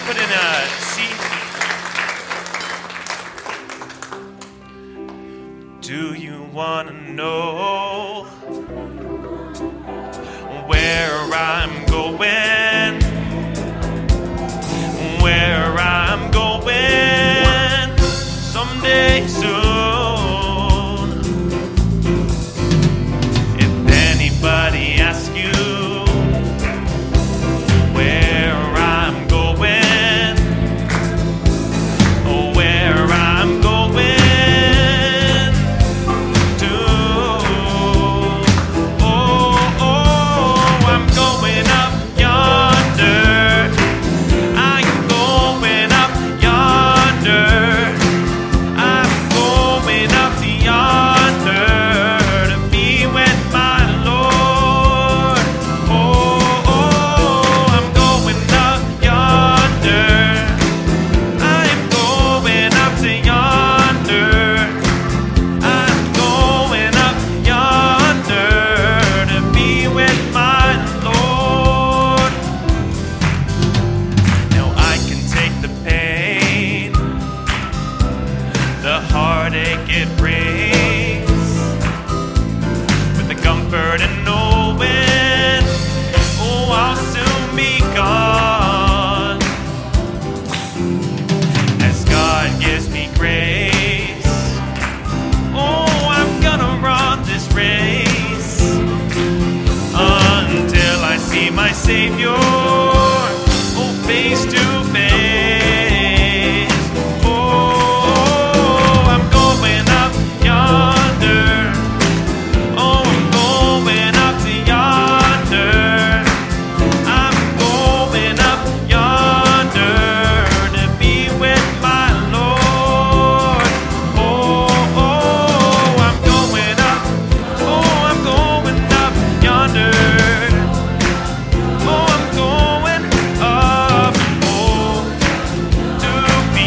put in a C. Do you want to know where I'm going? Where I'm going someday soon. If anybody asks you where I'm going, or where I'm going to, I'm going up yonder. I'm going up yonder. I'm going up to yonder to be with my Lord. I'm going up yonder. I'm going up to yonder. I'm going up yonder to be with my Lord. Now I can take the pain, the heartache it brings, with the comfort and knowing, I'll soon be gone. As God gives me grace, I'm gonna run this race until I see my Savior, face to face. I'm going up yonder. I'm going up to yonder. I'm going up yonder to be with my Lord. I'm going up. I'm going up yonder. I'm going up, to be.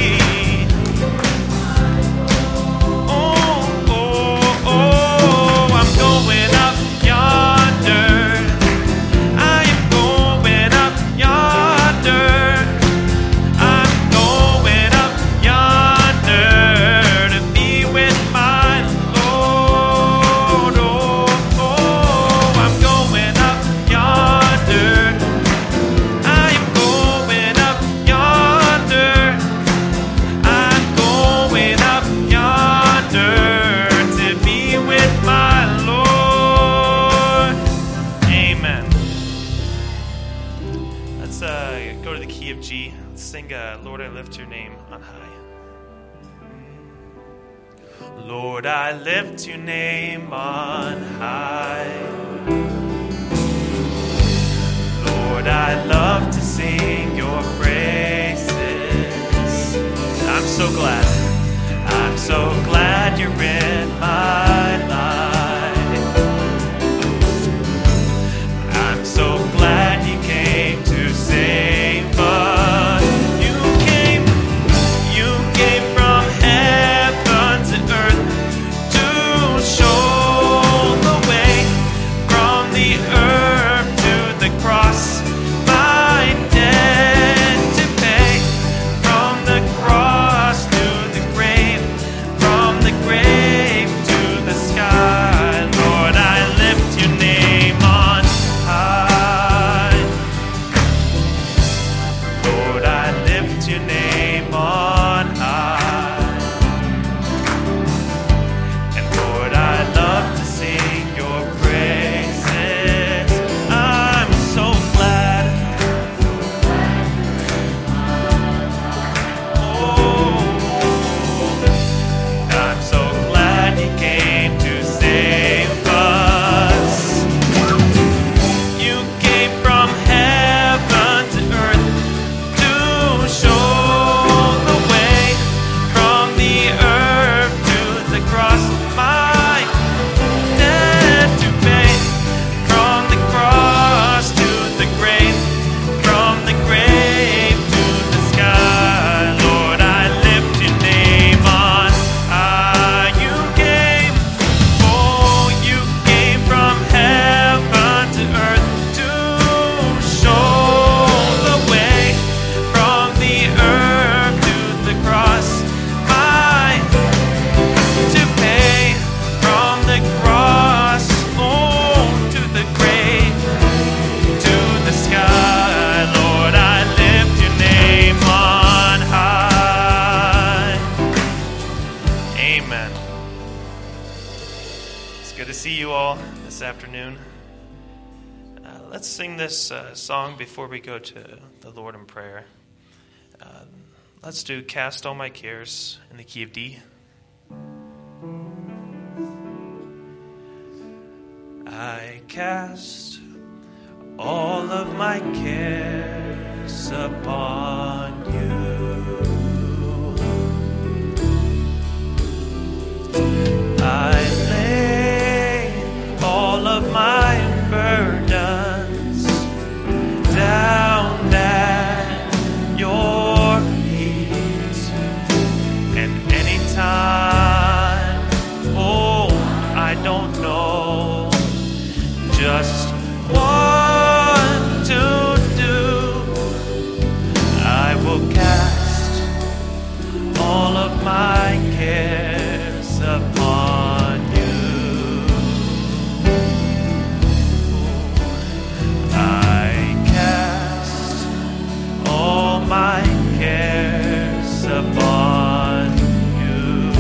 I'm going up yonder. I am going up yonder. I'm going up yonder to be with my Lord. I'm going up yonder. I'm going up yonder. I'm going up yonder to be with my Lord. Amen. Let's go to the key of G. Let's sing Lord, I lift your name on high. Lord, I lift your name on high. Lord, I love to sing your praises. I'm so glad. I'm so glad you're in my life. I'm so glad you came to save us. You came from heaven to earth to show the way from the earth to the cross. My debt to pay, from the cross to you all this afternoon. Let's sing this song before we go to the Lord in prayer. Let's do Cast All My Cares in the key of D. I cast all of my cares upon you. I lay all of my burdens down at your feet. And anytime, oh, I don't know just what to do, I will cast all of my cares upon you. I cast all my cares upon you.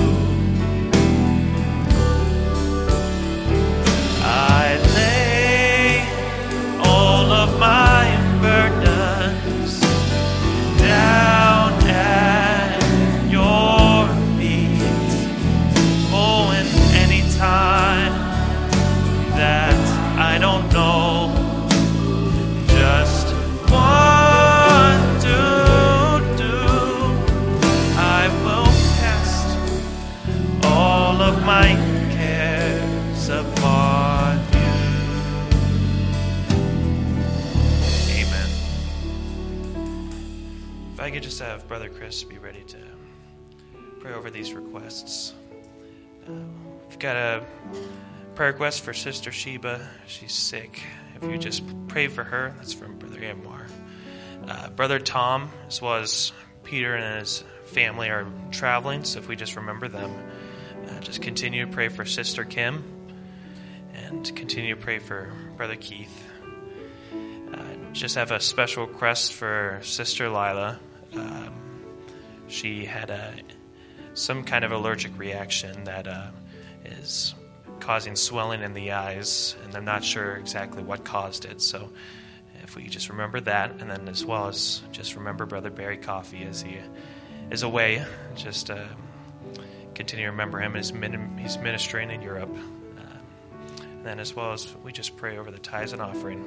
I lay all of my burdens down at your feet. Oh, and any time that I don't know just what to do, I will cast all of my cares upon you. Amen. If I could just have Brother Chris be ready to pray over these requests. We've got a prayer request for Sister Sheba. She's sick. If you just pray for her, that's from Brother Anwar. Brother Tom, as well as Peter and his family, are traveling, so if we just remember them, just continue to pray for Sister Kim, and continue to pray for Brother Keith. Just have a special request for Sister Lila. She had some kind of allergic reaction that is causing swelling in the eyes, and I'm not sure exactly what caused it. So if we just remember that, and then as well as just remember Brother Barry Coffey as he is away, just continue to remember him as he's ministering in Europe. And then as well as we just pray over the tithes and offering.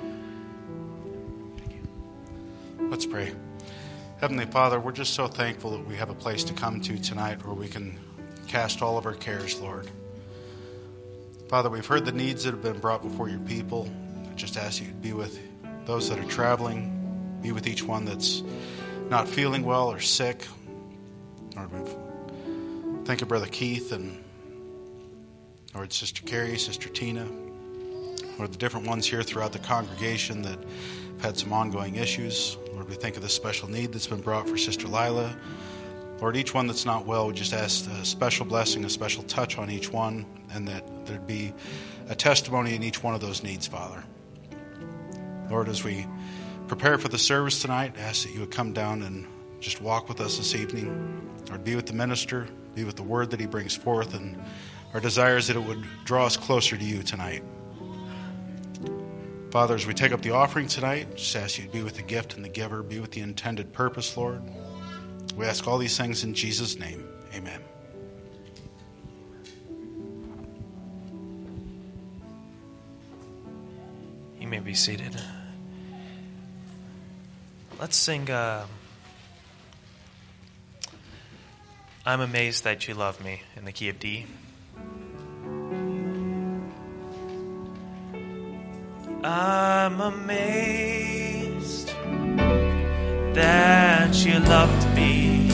Thank you. Let's pray. Heavenly Father, we're just so thankful that we have a place to come to tonight where we can cast all of our cares, Lord. Father, we've heard the needs that have been brought before your people. I just ask you to be with those that are traveling, be with each one that's not feeling well or sick. Lord, we think of Brother Keith and Lord, Sister Carrie, Sister Tina, Lord, the different ones here throughout the congregation that have had some ongoing issues. Lord, we think of the special need that's been brought for Sister Lila. Lord, each one that's not well, we just ask a special blessing, a special touch on each one, and that there'd be a testimony in each one of those needs, Father. Lord, as we prepare for the service tonight, I ask that you would come down and just walk with us this evening. Lord, be with the minister, be with the word that he brings forth, and our desire is that it would draw us closer to you tonight. Father, as we take up the offering tonight, just ask you to be with the gift and the giver, be with the intended purpose, Lord. We ask all these things in Jesus' name. Amen. You may be seated. Let's sing I'm Amazed That You Love Me in the key of D. I'm amazed that you loved me.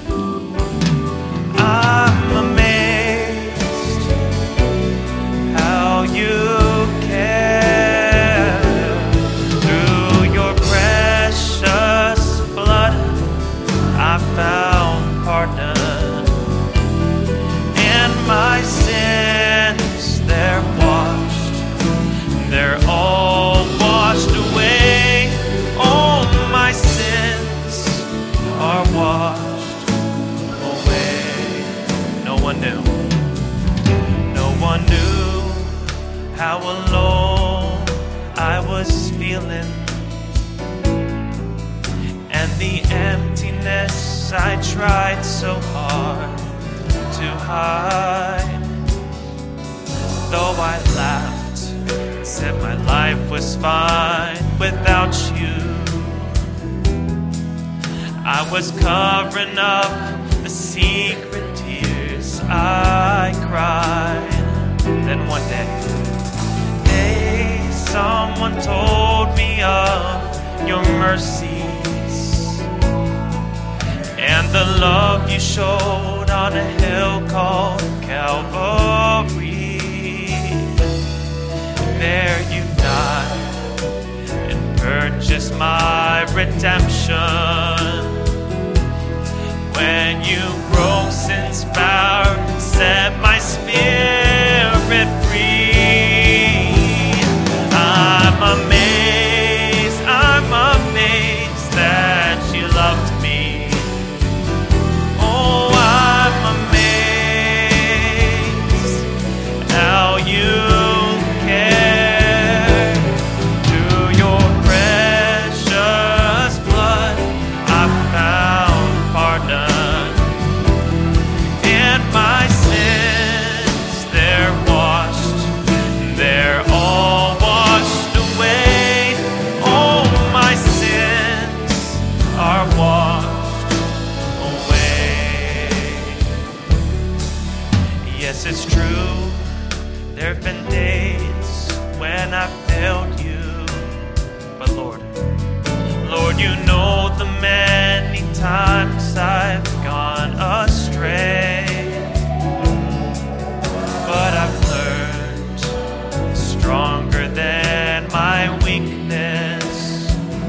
I'm amazed how you care. Through your precious blood I found pardon, and my sins they're washed, they're all washed away. All my sins are washed away. No one knew how alone I was feeling, and the emptiness I tried so hard to hide. Though I laughed, said my life was fine without you, I was covering up the secret tears I cried. Then one day, someone told me of your mercies and the love you showed on a hill called Calvary. There you died and purchased my redemption. When you broke sin's power and set my spirit free, I'm amazed that you loved me. Oh, I'm amazed how you care. Through your precious blood I found pardon, and my sins, they're washed, they're all washed away. Oh, my sins are washed away. Yes, it's true, there have been days when I failed you, but Lord, you know the many times I've gone astray. But I've learned stronger than my weakness,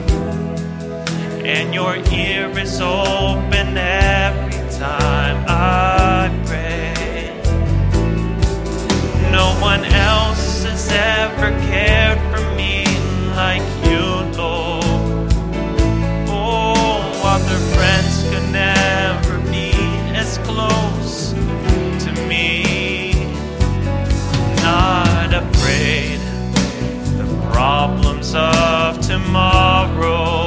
and your ear is open every time I pray. No one else has ever cared for me like you, Lord. Other friends could never be as close to me. Not afraid the problems of tomorrow,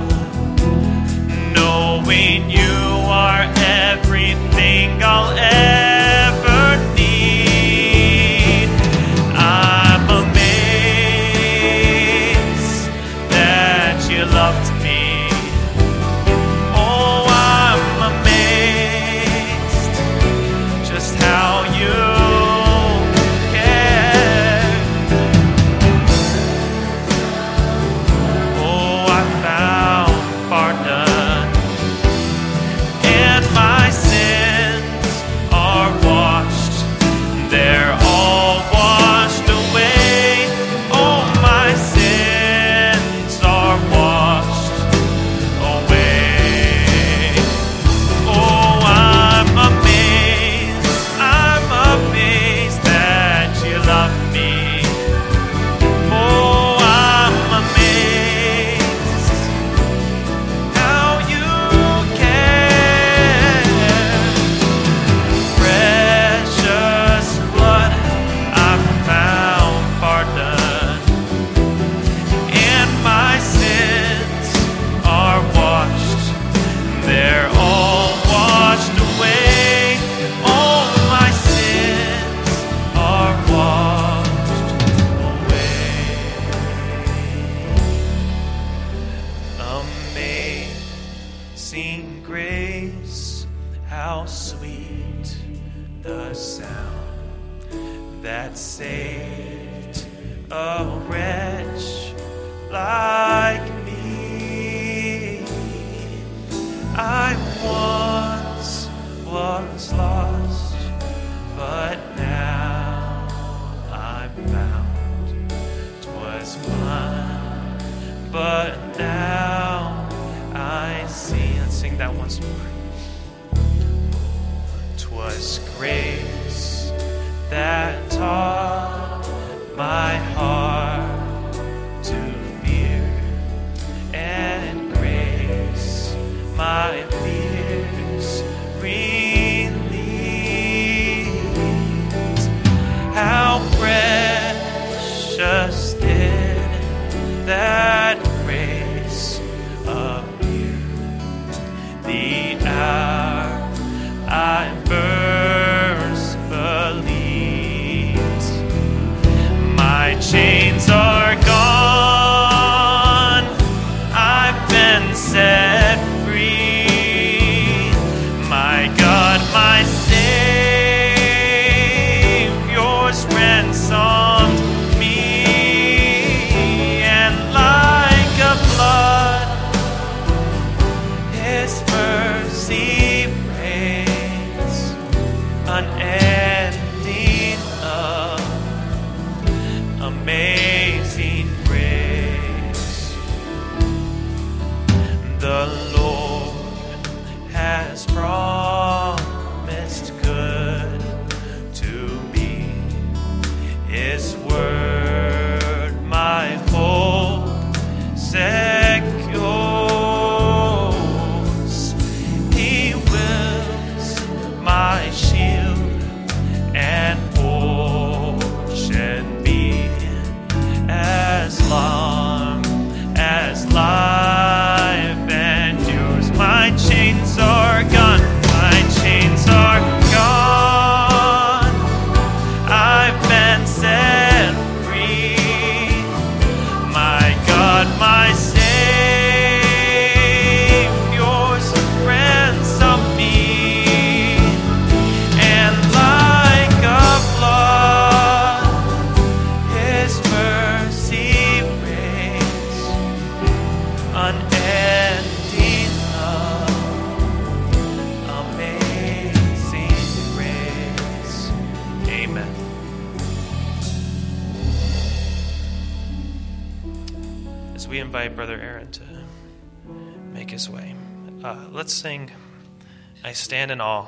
knowing you are everything I'll ever need. I'm amazed that you loved me. How you care. Oh, I found pardon, and my sins are washed, they're all washed away. Oh, my sins are washed away. Oh, I'm amazed that you love me. Oh, I'm amazed how you care. Precious blood, I found pardon, and my sins are washed, they're all washed away. Oh, my sins are washed away. Amazing grace, how sweet the sound that saved a wretch like me. I once was lost, but now I'm found. 'Twas blind, but now I see. Let's sing that once more. 'Twas grace that taught my heart to fear, and grace my fears relieved. How precious the hour I first believed. My chains are gone, I've been set free. My God, my Savior's ransomed me, and like a flood, His mercy reigns, unending love, amazing grace. The Lord has promised good to me. His word my hope secures. He wills my shield and portion be, as long as life endures. My chains are gone, my chains are gone, I've been set free. My God, my Savior's ransomed me, and like a flood, His mercy reigns, unending love, amazing grace. Amen. As we invite Brother Aaron to make his way, let's sing I Stand in Awe.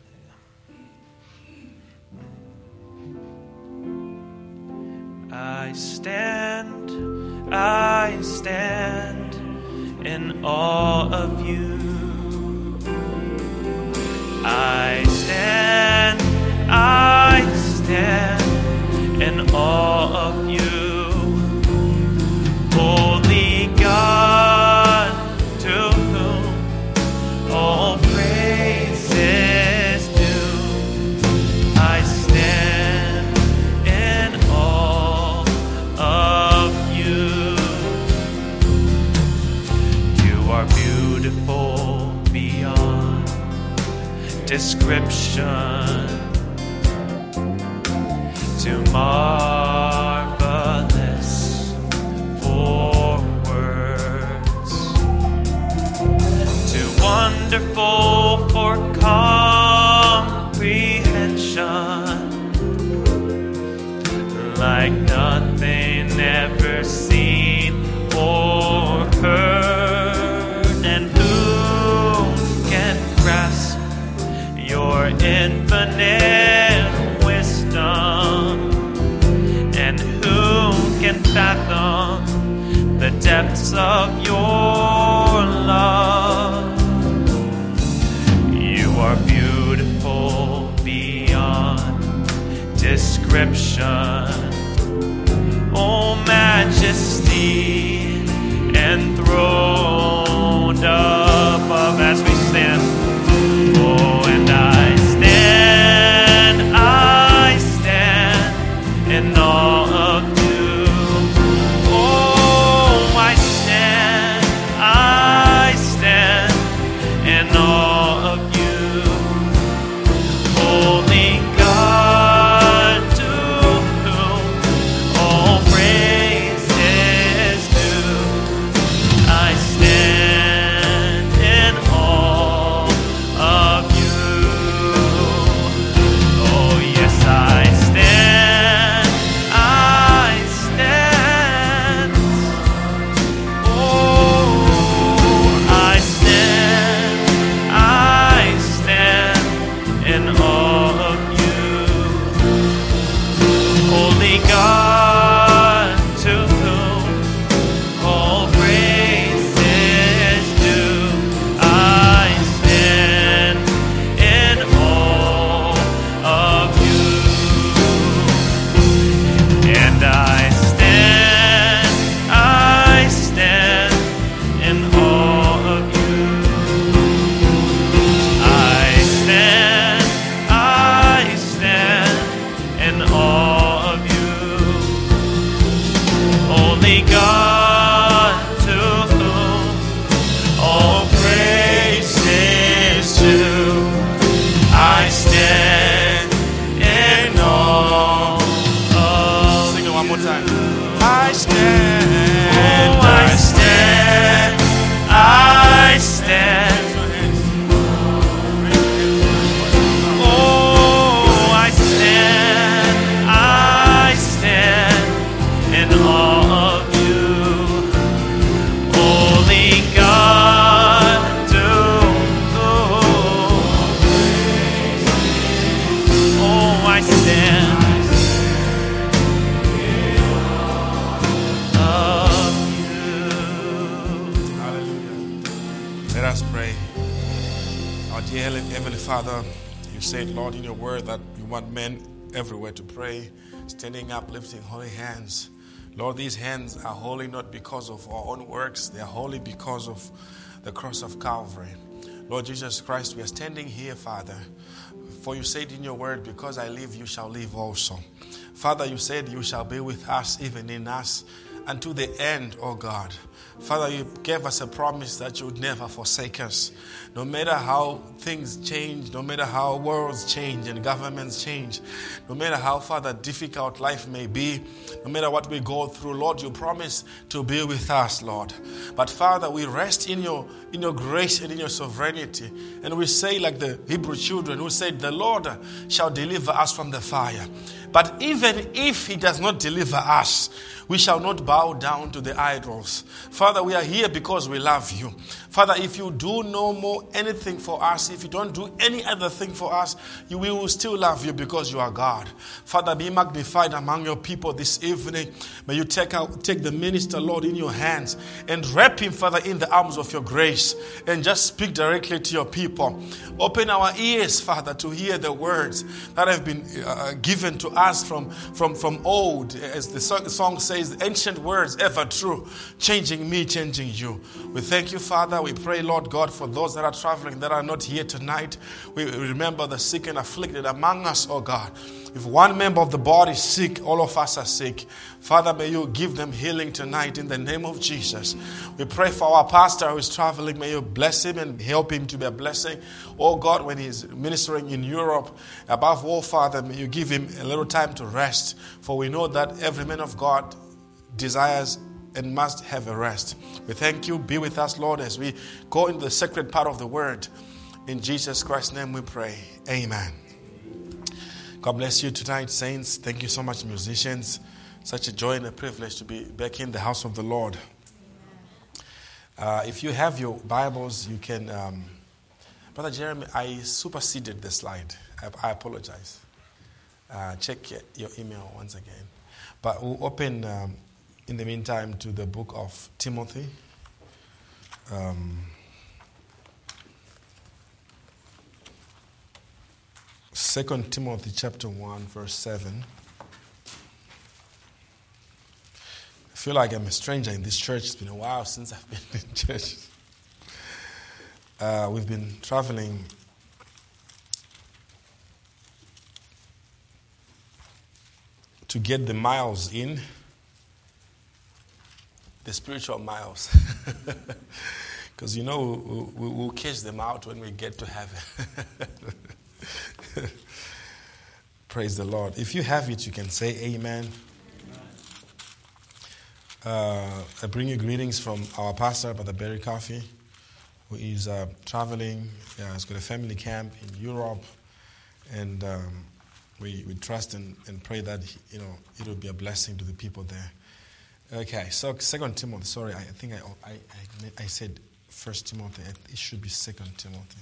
I stand in awe of you. I stand in awe of you. Holy God, to whom all praise is due, I stand in awe of you. You are beautiful beyond description, too marvelous for words, too wonderful for comprehension, like nothing ever seen or heard. And who can grasp your infinite wisdom? And who can fathom the depths of your love? You are beautiful beyond description, oh majesty enthroned above. As we stand, oh, and I stand in awe of you. Oh, I stand in awe of you. Holy God, to whom all praise is due, I stand in awe of you. Oh, yes, I stand. Oh, I stand Our dear Heavenly Father, you said, Lord, in your word that you want men everywhere to pray, standing up, lifting holy hands. Lord, these hands are holy not because of our own works. They are holy because of the cross of Calvary. Lord Jesus Christ, we are standing here, Father, for you said in your word, because I live, you shall live also. Father, you said you shall be with us, even in us, unto the end, O God. Father, you gave us a promise that you would never forsake us. No matter how things change, no matter how worlds change and governments change, no matter how, Father, difficult life may be, no matter what we go through, Lord, you promise to be with us, Lord. But Father, we rest in your grace and in your sovereignty. And we say like the Hebrew children who said, the Lord shall deliver us from the fire. But even if he does not deliver us, we shall not bow down to the idols. Father, we are here because we love you. Father, if you do no more anything for us, if you don't do any other thing for us, we will still love you because you are God. Father, be magnified among your people this evening. May you take the minister, Lord, in your hands and wrap him, Father, in the arms of your grace and just speak directly to your people. Open our ears, Father, to hear the words that have been given to us from old. As the song says, ancient words ever true, changing me, changing you. We thank you, Father. We pray, Lord God, for those that are traveling, that are not here tonight. We remember the sick and afflicted among us, oh God. If one member of the body is sick, all of us are sick. Father, may you give them healing tonight in the name of Jesus. We pray for our pastor who is traveling. May you bless him and help him to be a blessing. Oh God, when he's ministering in Europe, above all, Father, may you give him a little time to rest. For we know that every man of God desires and must have a rest. We thank you. Be with us, Lord, as we go into the sacred part of the word. In Jesus Christ's name we pray. Amen. God bless you tonight, saints. Thank you so much, musicians. Such a joy and a privilege to be back in the house of the Lord. If you have your Bibles, you can... Brother Jeremy, I superseded the slide. I apologize. Check your email once again. But we'll open, in the meantime, to the book of Timothy. 2 Timothy chapter 1, verse 7. I feel like I'm a stranger in this church. It's been a while since I've been in church. We've been traveling to get the miles in, the spiritual miles. Because, we'll catch them out when we get to heaven. Praise the Lord. If you have it, you can say amen. I bring you greetings from our pastor, Brother Barry Coffey, who is traveling. He's got a family camp in Europe. And we trust and pray that, it will be a blessing to the people there. Okay, so 2 Timothy. Sorry, I think I said 1 Timothy. It should be 2 Timothy.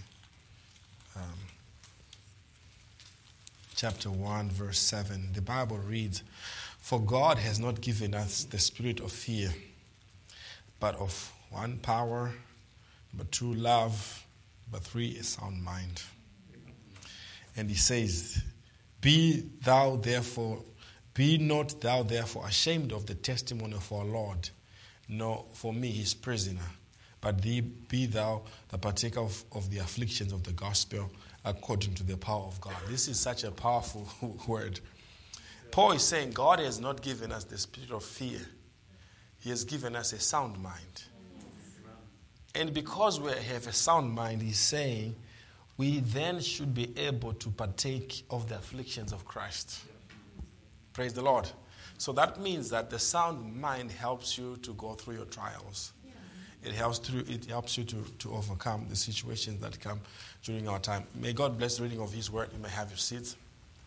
Chapter 1, verse 7. The Bible reads, "For God has not given us the spirit of fear, but of one, power, but 2, love, but 3, a sound mind." And he says, Be not thou therefore ashamed of the testimony of our Lord, nor for me his prisoner, but be thou the partaker of the afflictions of the gospel according to the power of God. This is such a powerful word. Paul is saying God has not given us the spirit of fear. He has given us a sound mind. And because we have a sound mind, he's saying we then should be able to partake of the afflictions of Christ. Praise the Lord. So that means that the sound mind helps you to go through your trials. It helps you to overcome the situations that come during our time. May God bless the reading of his word. You may have your seats.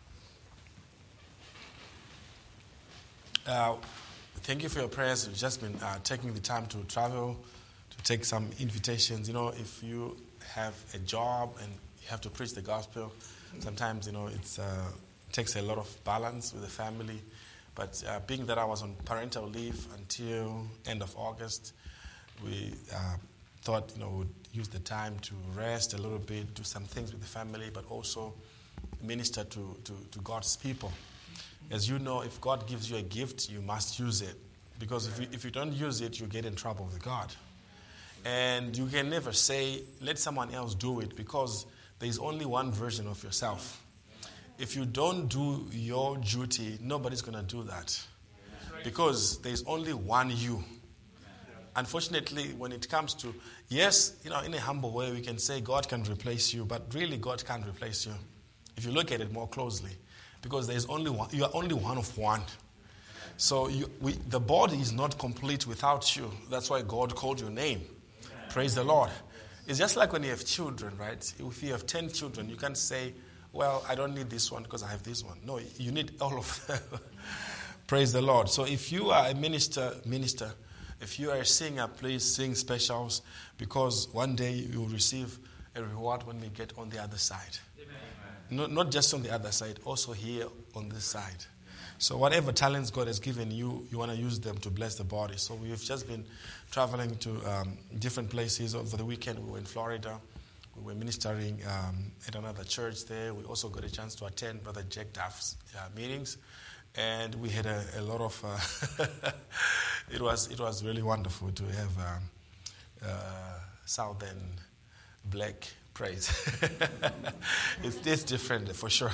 Thank you for your prayers. We've just been taking the time to travel, to take some invitations. If you have a job and you have to preach the gospel, sometimes, it takes a lot of balance with the family. But being that I was on parental leave until end of August, we thought, we'd use the time to rest a little bit, do some things with the family, but also minister to God's people. As you know, if God gives you a gift, you must use it. Because if you don't use it, you get in trouble with God. And you can never say, let someone else do it, because there is only one version of yourself. If you don't do your duty, nobody's going to do that. Because there's only one you. Unfortunately, when it comes to, yes, in a humble way, we can say God can replace you, but really God can't replace you. If you look at it more closely, because there's only one, you are only one of one. So the body is not complete without you. That's why God called your name. Praise the Lord. It's just like when you have children, right? If you have 10 children, you can't say, well, I don't need this one because I have this one. No, you need all of them. Praise the Lord. So if you are a minister, if you are a singer, please sing specials, because one day you will receive a reward when we get on the other side. Not just on the other side, also here on this side. So whatever talents God has given you, you want to use them to bless the body. So we've just been traveling to different places. Over the weekend, we were in Florida. We were ministering at another church there. We also got a chance to attend Brother Jack Duff's meetings. And we had a lot of, it was really wonderful to have Southern black praise. It's different for sure.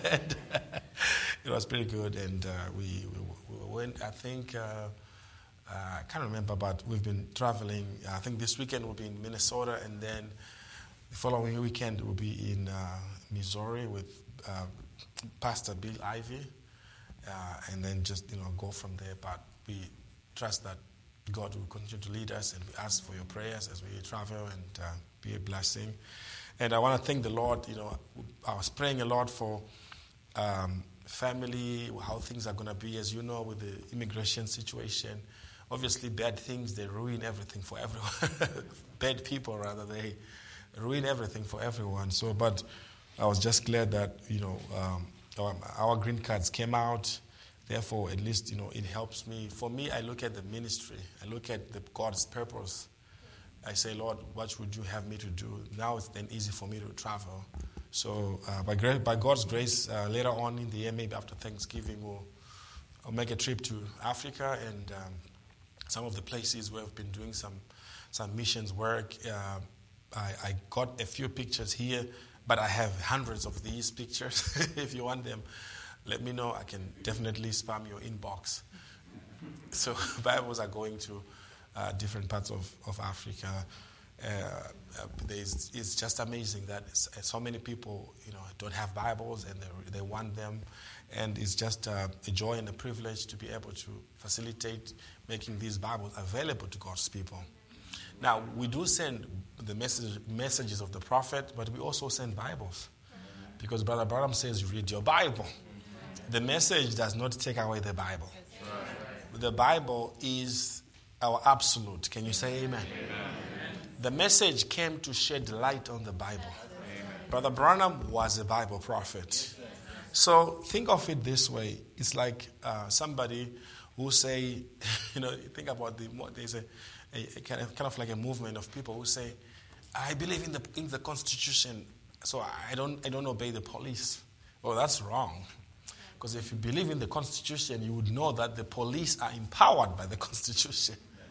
It was pretty good, and we went, I think, I can't remember, but we've been traveling. I think this weekend we'll be in Minnesota, and then the following weekend we'll be in Missouri with Pastor Bill Ivy, and then just go from there. But we trust that God will continue to lead us, and we ask for your prayers as we travel and be a blessing. And I want to thank the Lord. I was praying a lot for family, how things are going to be, as you know, with the immigration situation. Obviously, bad things, they ruin everything for everyone. Bad people, rather, they ruin everything for everyone. So, but I was just glad that, our green cards came out. Therefore, at least, it helps me. For me, I look at the ministry. I look at God's purpose. I say, Lord, what would you have me to do? Now it's then easy for me to travel. So by God's grace, later on in the year, maybe after Thanksgiving, I'll make a trip to Africa and some of the places where I've been doing some missions work. I got a few pictures here, but I have hundreds of these pictures. If you want them, let me know. I can definitely spam your inbox. So Bibles are going to different parts of Africa. It's just amazing that so many people, don't have Bibles and they want them, and it's just a joy and a privilege to be able to facilitate making these Bibles available to God's people. Now, we do send the messages of the prophet, but we also send Bibles, because Brother Branham says you read your Bible. The message does not take away the Bible. The Bible is our absolute. Can you say amen? Amen. The message came to shed light on the Bible. Amen. Brother Branham was a Bible prophet. So think of it this way. It's like somebody who say, think about there's a kind of like a movement of people who say, I believe in the Constitution, so I don't obey the police. Oh, that's wrong. Because if you believe in the Constitution, you would know that the police are empowered by the Constitution.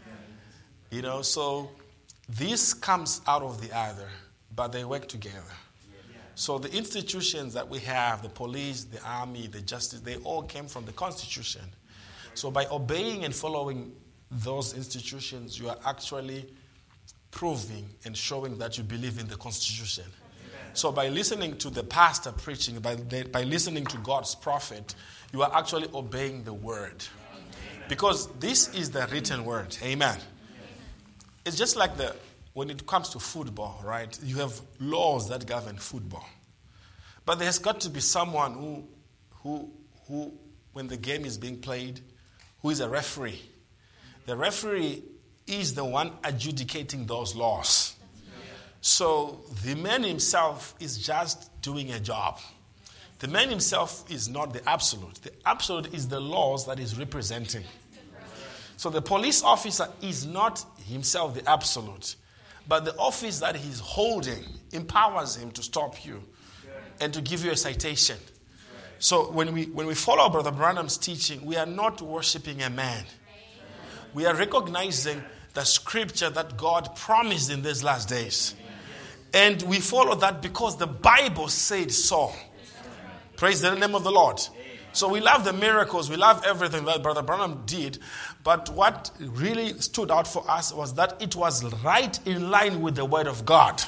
So this comes out of the other, but they work together. So the institutions that we have, the police, the army, the justice, they all came from the Constitution. So by obeying and following those institutions, you are actually proving and showing that you believe in the Constitution. So by listening to the pastor preaching, by listening to God's prophet, you are actually obeying the word. Because this is the written word. Amen. It's just like when it comes to football, right? You have laws that govern football. But there's got to be someone who when the game is being played, who is a referee. The referee is the one adjudicating those laws. So the man himself is just doing a job. The man himself is not the absolute. The absolute is the laws that is representing. So the police officer is not himself the absolute, but the office that he's holding empowers him to stop you and to give you a citation. So when we follow Brother Branham's teaching, we are not worshiping a man. We are recognizing the scripture that God promised in these last days. And we follow that because the Bible said so. Praise the name of the Lord. So we love the miracles. We love everything that Brother Branham did. But what really stood out for us was that it was right in line with the Word of God.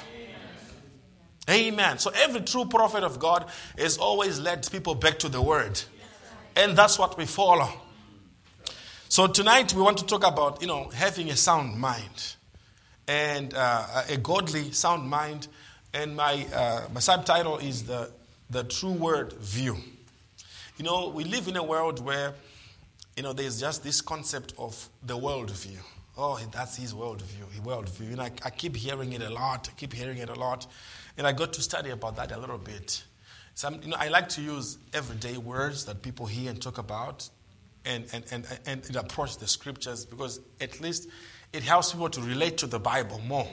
Amen. So every true prophet of God has always led people back to the Word. And that's what we follow. So tonight we want to talk about, having a sound mind. And a godly sound mind. And my subtitle is the true word view. We live in a world where, there's just this concept of the world view. Oh, that's his world view. I keep hearing it a lot. And I got to study about that a little bit. I like to use everyday words that people hear and talk about and approach the scriptures, because at least it helps people to relate to the Bible more.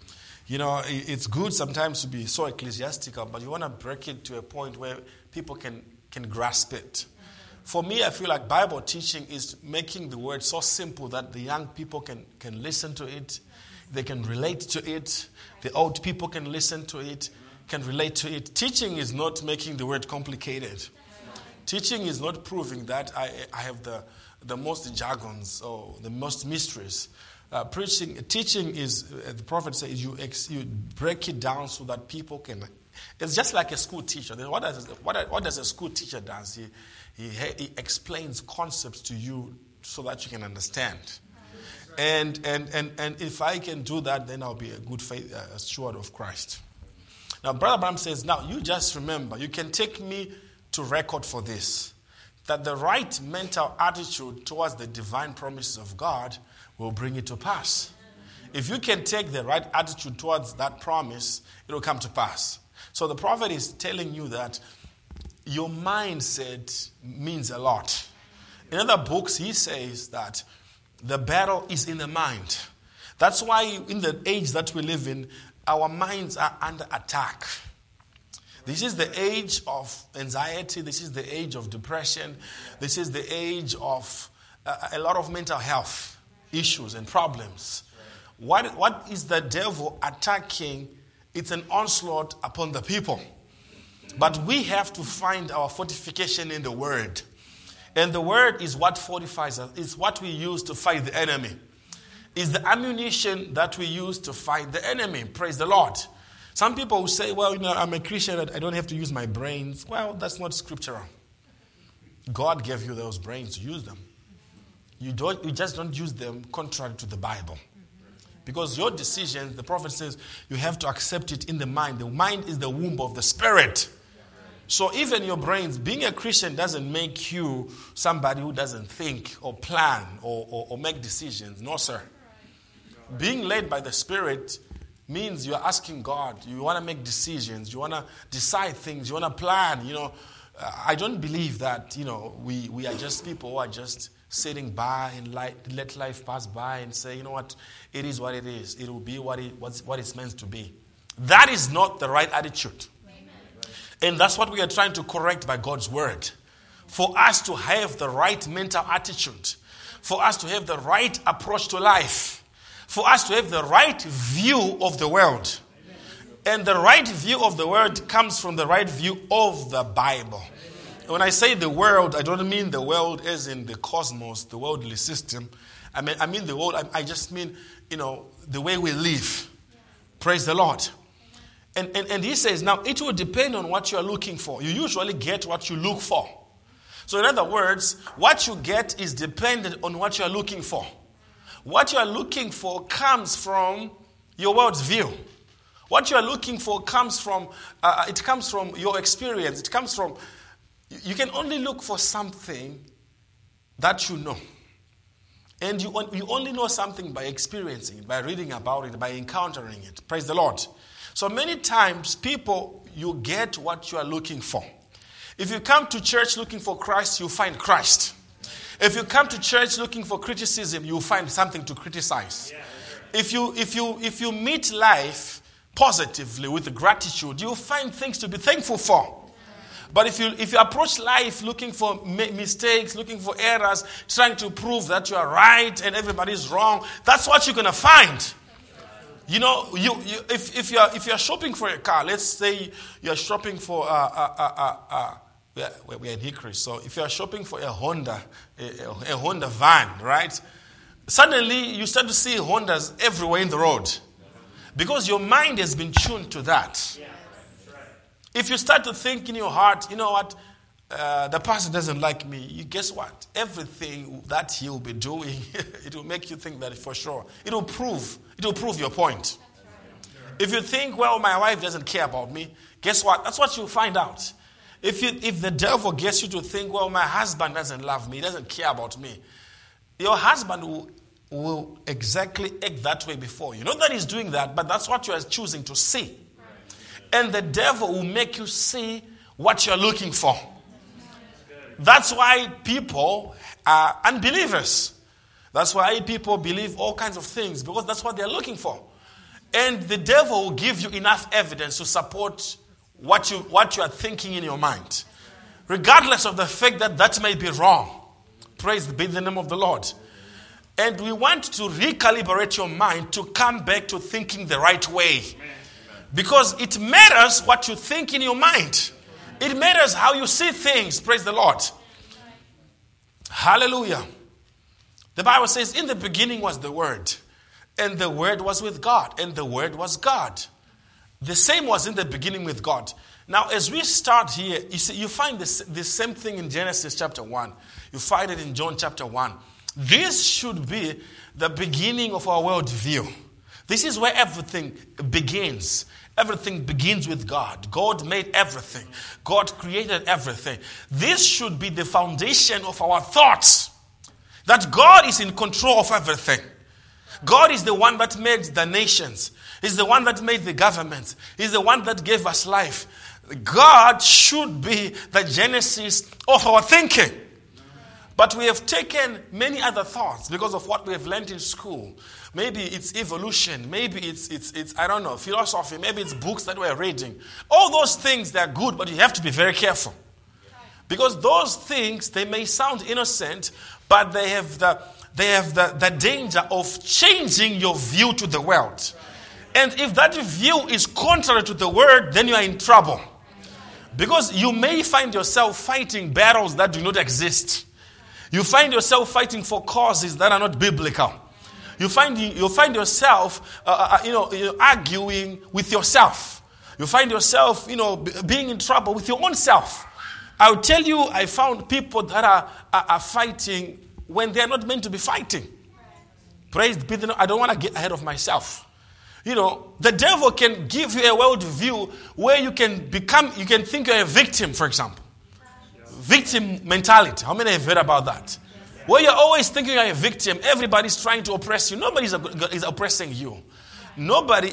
It's good sometimes to be so ecclesiastical, but you want to break it to a point where people can grasp it. For me, I feel like Bible teaching is making the word so simple that the young people can listen to it. They can relate to it. The old people can listen to it, can relate to it. Teaching is not making the word complicated. Teaching is not proving that I have the most jargons or the most mysteries. Teaching is, the prophet says, you break it down so that people can. It's just like a school teacher. What does a school teacher do? He explains concepts to you so that you can understand. And if I can do that, then I'll be a good steward of Christ. Now, Brother Branham says, now you just remember, you can take me to record for this, that the right mental attitude towards the divine promises of God will bring it to pass. If you can take the right attitude towards that promise, it will come to pass. So the prophet is telling you that your mindset means a lot. In other books, he says that the battle is in the mind. That's why in the age that we live in, our minds are under attack. This is the age of anxiety. This is the age of depression. This is the age of a lot of mental health issues and problems. What is the devil attacking? It's an onslaught upon the people. But we have to find our fortification in the Word. And the Word is what fortifies us. It's what we use to fight the enemy. It's the ammunition that we use to fight the enemy. Praise the Lord. Some people will say, well, I'm a Christian, I don't have to use my brains. Well, that's not scriptural. God gave you those brains to use them. You just don't use them contrary to the Bible. Because your decisions, the prophet says, you have to accept it in the mind. The mind is the womb of the spirit. So even your brains, being a Christian doesn't make you somebody who doesn't think or plan or make decisions. No, sir. Being led by the Spirit means you're asking God. You want to make decisions. You want to decide things. You want to plan. I don't believe that, we are just people who are just sitting by and let life pass by and say, what, it is what it is. It will be what it's meant to be. That is not the right attitude. And that's what we are trying to correct by God's word. For us to have the right mental attitude. For us to have the right approach to life. For us to have the right view of the world. And the right view of the world comes from the right view of the Bible. When I say the world, I don't mean the world as in the cosmos, the worldly system. I mean the world, I just mean, the way we live. Praise the Lord. And he says, now it will depend on what you are looking for. You usually get what you look for. So in other words, what you get is dependent on what you are looking for. What you are looking for comes from your world's view. What you are looking for comes from your experience. It comes from, you can only look for something that you know. And you only know something by experiencing it, by reading about it, by encountering it. Praise the Lord. So many times, people, you get what you are looking for. If you come to church looking for Christ, you find Christ. If you come to church looking for criticism, you find something to criticize. if you meet life positively with gratitude, you'll find things to be thankful for. But if you approach life looking for mistakes, looking for errors, trying to prove that you are right and everybody's wrong, that's what you're going to find. You know, if you're shopping for a car, let's say you're shopping for we're in Hickory, so if you're shopping for a Honda van, right? Suddenly you start to see Hondas everywhere in the road because your mind has been tuned to that. If you start to think in your heart, you know what, the person doesn't like me, guess what? Everything that he'll be doing, it will make you think that for sure. It will prove your point. If you think, well, my wife doesn't care about me, guess what? That's what you'll find out. If the devil gets you to think, well, my husband doesn't love me, he doesn't care about me, your husband will exactly act that way before you. Not that he's doing that, but that's what you are choosing to see. And the devil will make you see what you're looking for. That's why people are unbelievers. That's why people believe all kinds of things, because that's what they're looking for. And the devil will give you enough evidence to support what you are thinking in your mind, regardless of the fact that that may be wrong. Praise be the name of the Lord. And we want to recalibrate your mind to come back to thinking the right way. Because it matters what you think in your mind. It matters how you see things. Praise the Lord. Hallelujah. The Bible says, in the beginning was the Word, and the Word was with God, and the Word was God. The same was in the beginning with God. Now, as we start here, you see, you find this same thing in Genesis chapter 1. You find it in John chapter 1. This should be the beginning of our worldview. This is where everything begins. Everything begins with God. God made everything. God created everything. This should be the foundation of our thoughts. That God is in control of everything. God is the one that made the nations. He's the one that made the governments. He's the one that gave us life. God should be the genesis of our thinking. But we have taken many other thoughts because of what we have learned in school. Maybe it's evolution. Maybe it's I don't know, philosophy. Maybe it's books that we're reading. All those things, they're good, but you have to be very careful. Because those things, they may sound innocent, but they have the danger of changing your view to the world. And if that view is contrary to the word, then you are in trouble. Because you may find yourself fighting battles that do not exist. You find yourself fighting for causes that are not biblical. You find yourself, arguing with yourself. You find yourself, being in trouble with your own self. I'll tell you, I found people that are fighting when they are not meant to be fighting. Praise be the Lord. I don't want to get ahead of myself. The devil can give you a world view where you can think you're a victim, for example. Victim mentality. How many have heard about that? Where you're always thinking you're a victim, everybody's trying to oppress you. Nobody is oppressing you. Nobody,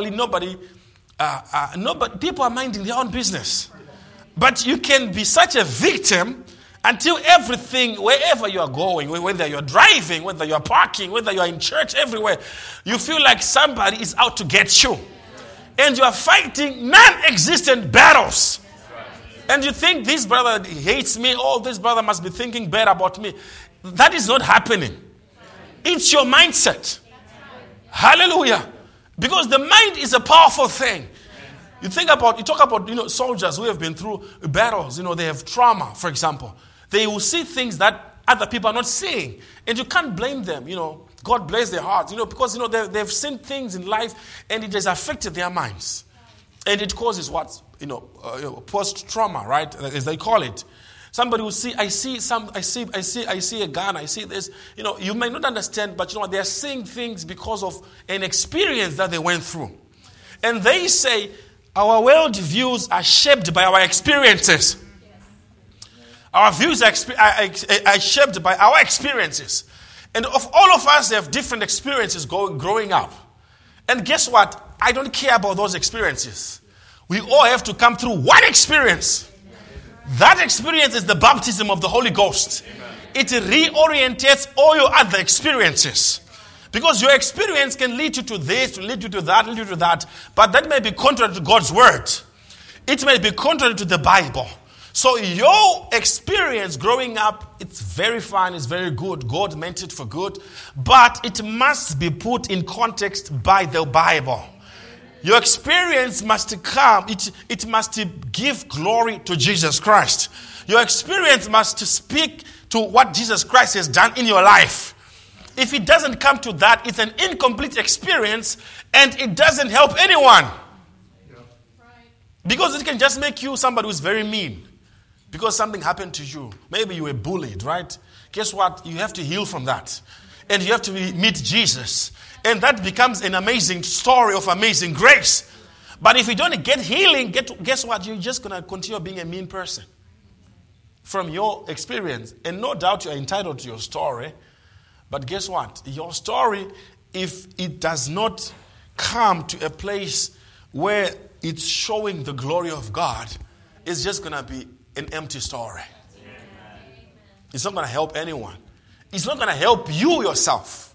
people are minding their own business. But you can be such a victim until everything, wherever you are going, whether you're driving, whether you're parking, whether you're in church, everywhere, you feel like somebody is out to get you. And you are fighting non-existent battles. And you think this brother hates me, this brother must be thinking bad about me. That is not happening. It's your mindset. Hallelujah. Because the mind is a powerful thing. You talk about soldiers who have been through battles, they have trauma, for example. They will see things that other people are not seeing. And you can't blame them, God bless their hearts, because, they've seen things in life and it has affected their minds. And it causes what? Post-trauma, right? As they call it. Somebody will see, I see a gun, I see this. You may not understand, but they are seeing things because of an experience that they went through. And they say, our world views are shaped by our experiences. Our views are shaped by our experiences. And all of us have different experiences growing up. And guess what? I don't care about those experiences. We all have to come through one experience. That experience is the baptism of the Holy Ghost. Amen. It reorientates all your other experiences. Because your experience can lead you to this, to lead you to that, lead you to that. But that may be contrary to God's word. It may be contrary to the Bible. So your experience growing up, it's very fine, it's very good. God meant it for good. But it must be put in context by the Bible. Your experience must come, it must give glory to Jesus Christ. Your experience must speak to what Jesus Christ has done in your life. If it doesn't come to that, it's an incomplete experience and it doesn't help anyone. Because it can just make you somebody who's very mean. Because something happened to you. Maybe you were bullied, right? Guess what? You have to heal from that. And you have to meet Jesus. And that becomes an amazing story of amazing grace. But if you don't get healing, guess what? You're just going to continue being a mean person. From your experience. And no doubt you're entitled to your story. But guess what? Your story, if it does not come to a place where it's showing the glory of God, it's just going to be an empty story. It's not going to help anyone. It's not going to help you yourself.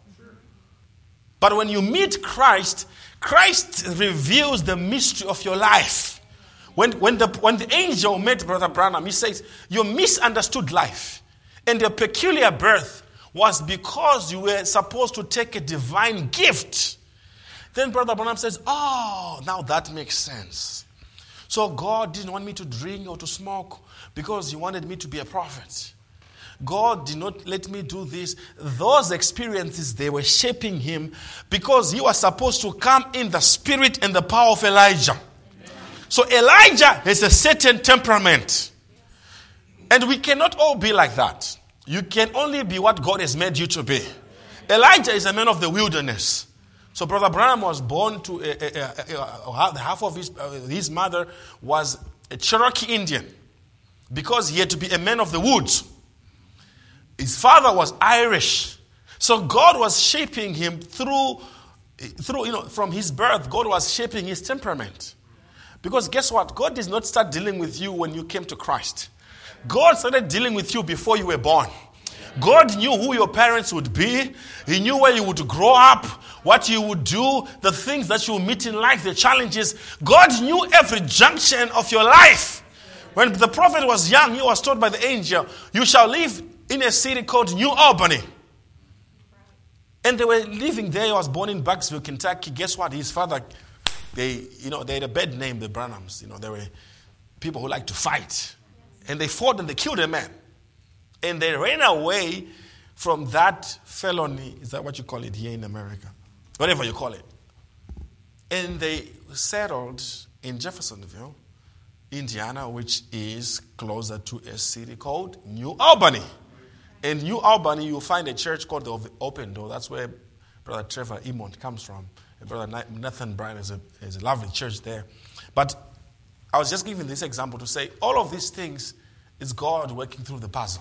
But when you meet Christ, Christ reveals the mystery of your life. When the angel met Brother Branham, he says, your misunderstood life and your peculiar birth was because you were supposed to take a divine gift. Then Brother Branham says, oh, now that makes sense. So God didn't want me to drink or to smoke because he wanted me to be a prophet. God did not let me do this. Those experiences, they were shaping him because he was supposed to come in the spirit and the power of Elijah. So Elijah has a certain temperament. And we cannot all be like that. You can only be what God has made you to be. Elijah is a man of the wilderness. So Brother Branham was born to half of his mother was a Cherokee Indian because he had to be a man of the woods. His father was Irish. So God was shaping him through from his birth. God was shaping his temperament. Because guess what? God did not start dealing with you when you came to Christ. God started dealing with you before you were born. God knew who your parents would be. He knew where you would grow up, what you would do, the things that you would meet in life, the challenges. God knew every junction of your life. When the prophet was young, he was told by the angel, you shall live in a city called New Albany. And they were living there. He was born in Bucksville, Kentucky. Guess what? His father, they had a bad name, the Branhams. They were people who like to fight. And they fought and they killed a man. And they ran away from that felony. Is that what you call it here in America? Whatever you call it. And they settled in Jeffersonville, Indiana, which is closer to a city called New Albany. In New Albany, you'll find a church called the Open Door. That's where Brother Trevor Emont comes from. And Brother Nathan Bryan is a lovely church there. But I was just giving this example to say all of these things is God working through the puzzle.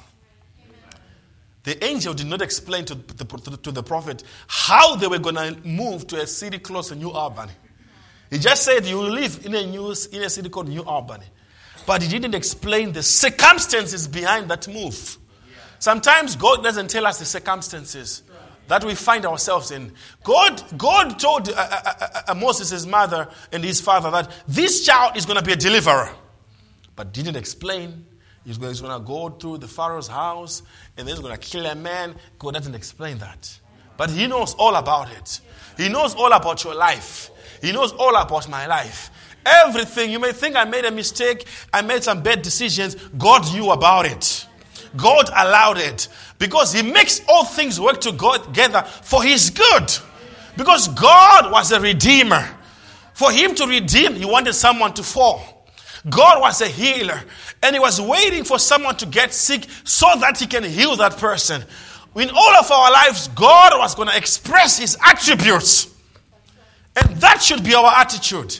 The angel did not explain to the prophet how they were going to move to a city close to New Albany. He just said you will live in a city called New Albany. But he didn't explain the circumstances behind that move. Sometimes God doesn't tell us the circumstances that we find ourselves in. God told Moses, his mother, and his father that this child is going to be a deliverer. But didn't explain. He's going to go through the Pharaoh's house and then he's going to kill a man. God doesn't explain that. But he knows all about it. He knows all about your life. He knows all about my life. Everything. You may think I made a mistake. I made some bad decisions. God knew about it. God allowed it. Because he makes all things work together for his good. Because God was a redeemer. For him to redeem, he wanted someone to fall. God was a healer. And he was waiting for someone to get sick so that he can heal that person. In all of our lives, God was going to express his attributes. And that should be our attitude.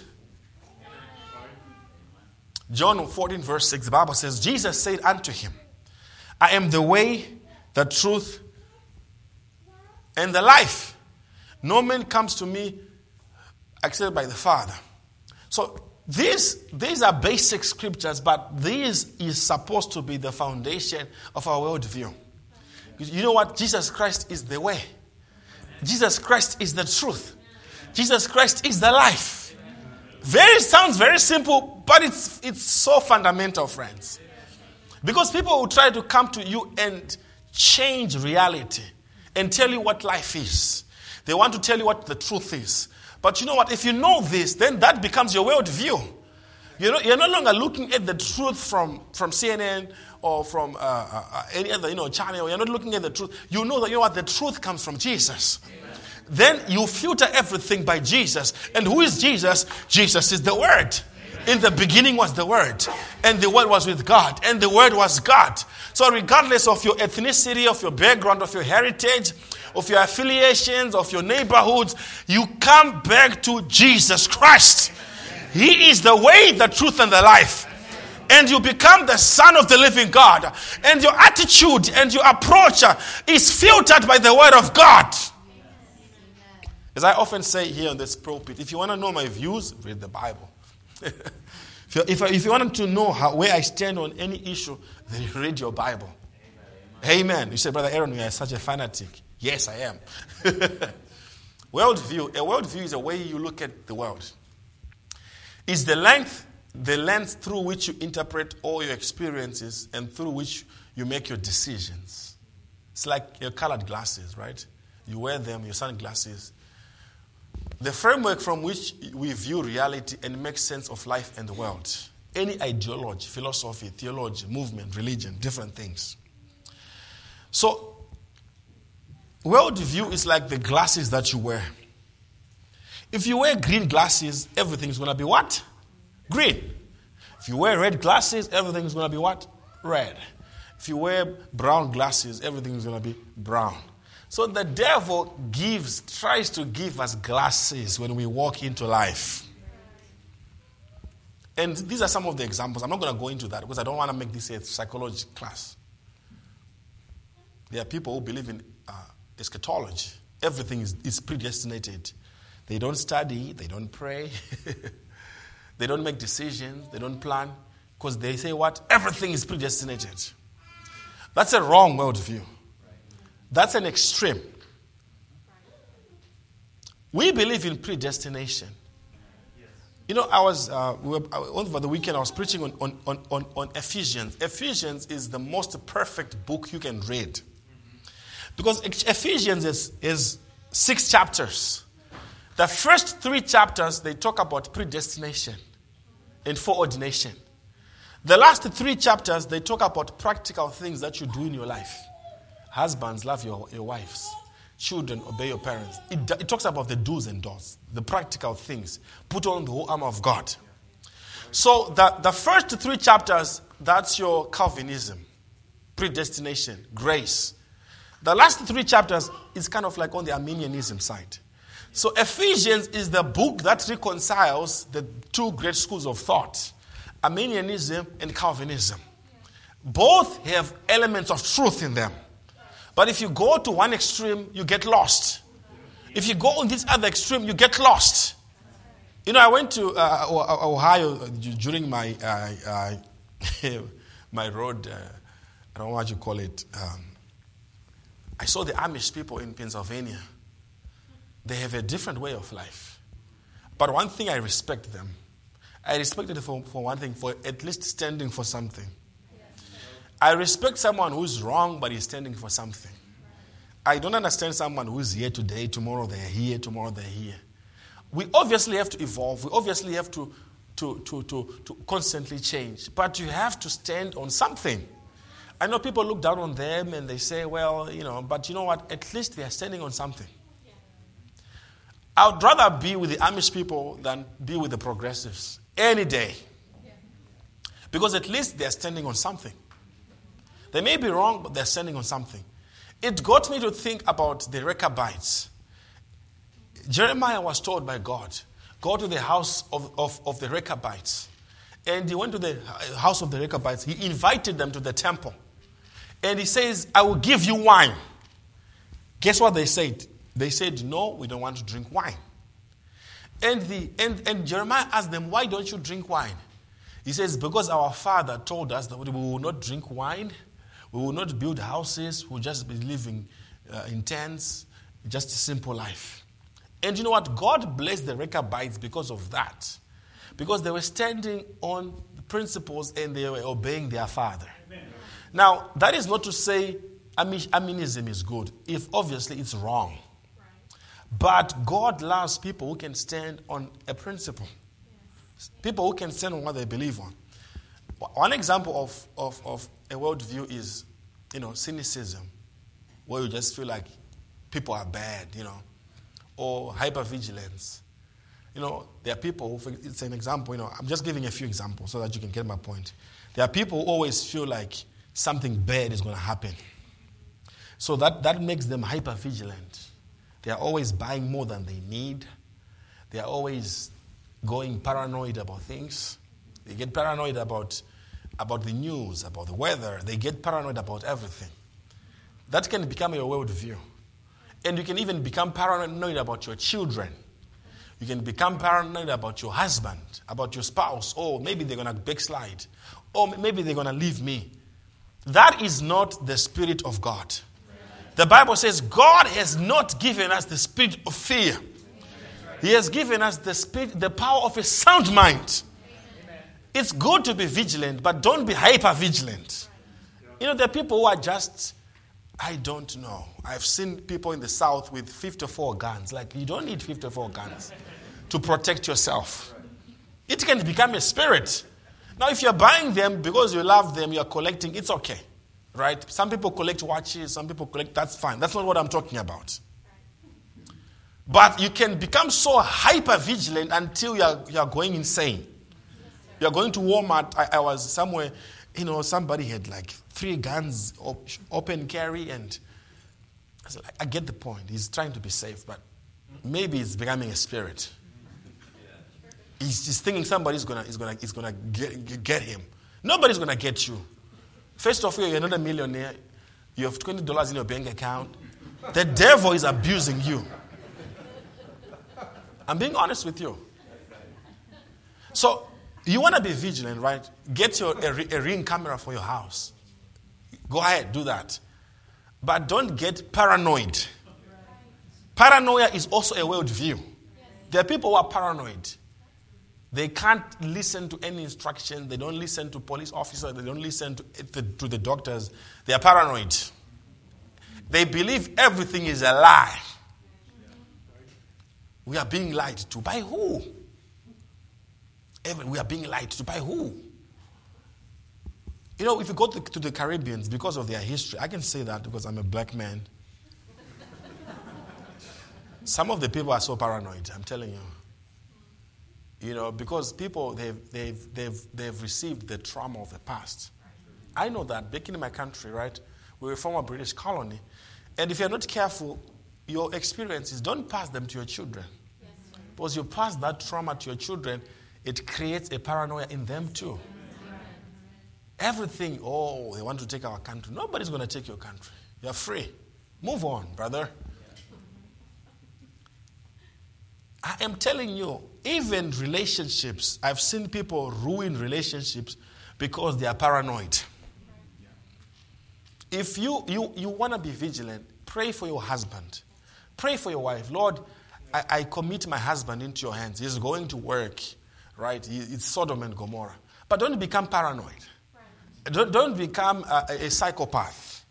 John 14 verse 6, the Bible says, Jesus said unto him, I am the way, the truth, and the life. No man comes to me except by the Father. So these are basic scriptures, but this is supposed to be the foundation of our worldview. You know what? Jesus Christ is the way. Jesus Christ is the truth. Jesus Christ is the life. Sounds very simple, but it's so fundamental, friends. Because people will try to come to you and change reality and tell you what life is. They want to tell you what the truth is. But you know what? If you know this, then that becomes your worldview. You're no longer looking at the truth from CNN or from any other channel. You're not looking at the truth. You know that the truth comes from Jesus. Amen. Then you filter everything by Jesus. And who is Jesus? Jesus is the Word. In the beginning was the Word, and the Word was with God, and the Word was God. So regardless of your ethnicity, of your background, of your heritage, of your affiliations, of your neighborhoods, you come back to Jesus Christ. He is the way, the truth, and the life. And you become the Son of the living God. And your attitude and your approach is filtered by the Word of God. As I often say here on this pulpit, if you want to know my views, read the Bible. If you want to know where I stand on any issue, then you read your Bible. Amen. You say, Brother Aaron, you are such a fanatic. Yes, I am. Worldview. A worldview is a way you look at the world. It's the lens through which you interpret all your experiences and through which you make your decisions. It's like your colored glasses, right? You wear them, your sunglasses. The framework from which we view reality and make sense of life and the world. Any ideology, philosophy, theology, movement, religion, different things. So, worldview is like the glasses that you wear. If you wear green glasses, everything is going to be what? Green. If you wear red glasses, everything is going to be what? Red. If you wear brown glasses, everything is going to be brown. So the devil tries to give us glasses when we walk into life. And these are some of the examples. I'm not going to go into that because I don't want to make this a psychology class. There are people who believe in eschatology. Everything is predestinated. They don't study, they don't pray, they don't make decisions, they don't plan, because they say what? Everything is predestinated. That's a wrong worldview. That's an extreme. We believe in predestination. Over the weekend I was preaching on Ephesians. Ephesians is the most perfect book you can read. Because Ephesians is 6 chapters. The first 3 chapters, they talk about predestination and foreordination. The last 3 chapters, they talk about practical things that you do in your life. Husbands, love your wives. Children, obey your parents. It talks about the do's and don'ts, the practical things. Put on the whole armor of God. So the first 3 chapters, that's your Calvinism, predestination, grace. The last 3 chapters is kind of like on the Arminianism side. So Ephesians is the book that reconciles the 2 great schools of thought, Arminianism and Calvinism. Both have elements of truth in them. But if you go to one extreme, you get lost. If you go on this other extreme, you get lost. I went to Ohio during my my road, I don't know what you call it. I saw the Amish people in Pennsylvania. They have a different way of life. But one thing I respect them. I respect it for one thing, for at least standing for something. I respect someone who's wrong, but is standing for something. I don't understand someone who's here today, tomorrow they're here, tomorrow they're here. We obviously have to evolve. We obviously have to constantly change. But you have to stand on something. I know people look down on them and they say, well, but you know what? At least they are standing on something. I would rather be with the Amish people than be with the progressives any day. Because at least they're standing on something. They may be wrong, but they're standing on something. It got me to think about the Rechabites. Jeremiah was told by God, go to the house of the Rechabites. And he went to the house of the Rechabites. He invited them to the temple. And he says, I will give you wine. Guess what they said? They said, no, we don't want to drink wine. And Jeremiah asked them, why don't you drink wine? He says, because our father told us that we will not drink wine, we will not build houses, we'll just be living in tents, just a simple life. And you know what? God blessed the Rechabites because of that. Because they were standing on principles and they were obeying their father. Amen. Now, that is not to say Aminism is good, if obviously it's wrong. Right. But God loves people who can stand on a principle. Yes. People who can stand on what they believe on. One example of a worldview is, cynicism, where you just feel like people are bad, or hypervigilance. There are people who, it's an example, I'm just giving a few examples so that you can get my point. There are people who always feel like something bad is going to happen. So that makes them hypervigilant. They are always buying more than they need. They are always going paranoid about things. They get paranoid about the news, about the weather. They get paranoid about everything. That can become your worldview. And you can even become paranoid about your children. You can become paranoid about your husband, about your spouse. Oh, maybe they're going to backslide. Oh, maybe they're going to leave me. That is not the Spirit of God. The Bible says God has not given us the spirit of fear. He has given us the power of a sound mind. It's good to be vigilant, but don't be hyper-vigilant. There are people who are just, I don't know. I've seen people in the South with 54 guns. Like, you don't need 54 guns to protect yourself. It can become a spirit. Now, if you're buying them because you love them, you're collecting, it's okay. Right? Some people collect watches, some people collect, that's fine. That's not what I'm talking about. But you can become so hyper-vigilant until you're going insane. You're going to Walmart. I was somewhere, somebody had like 3 guns, open carry, and I said, I get the point. He's trying to be safe, but maybe it's becoming a spirit. He's thinking somebody's gonna get him. Nobody's gonna get you. First of all, you're not a millionaire. You have $20 in your bank account. The devil is abusing you. I'm being honest with you. So, you want to be vigilant, right? Get a Ring camera for your house. Go ahead, do that. But don't get paranoid. Paranoia is also a worldview. There are people who are paranoid. They can't listen to any instruction. They don't listen to police officers. They don't listen to the doctors. They are paranoid. They believe everything is a lie. We are being lied to. By who? We are being lied to. By who? If you go to the Caribbeans, because of their history, I can say that because I'm a black man. Some of the people are so paranoid, I'm telling you. Because people, they've received the trauma of the past. I know that back in my country, right? We were a former British colony. And if you're not careful, your experiences, don't pass them to your children. Yes. Because you pass that trauma to your children, it creates a paranoia in them too. Everything, they want to take our country. Nobody's going to take your country. You're free. Move on, brother. I am telling you, even relationships, I've seen people ruin relationships because they are paranoid. If you want to be vigilant, pray for your husband. Pray for your wife. Lord, I commit my husband into your hands. He's going to work, right? It's Sodom and Gomorrah. But don't become paranoid. Don't become a psychopath.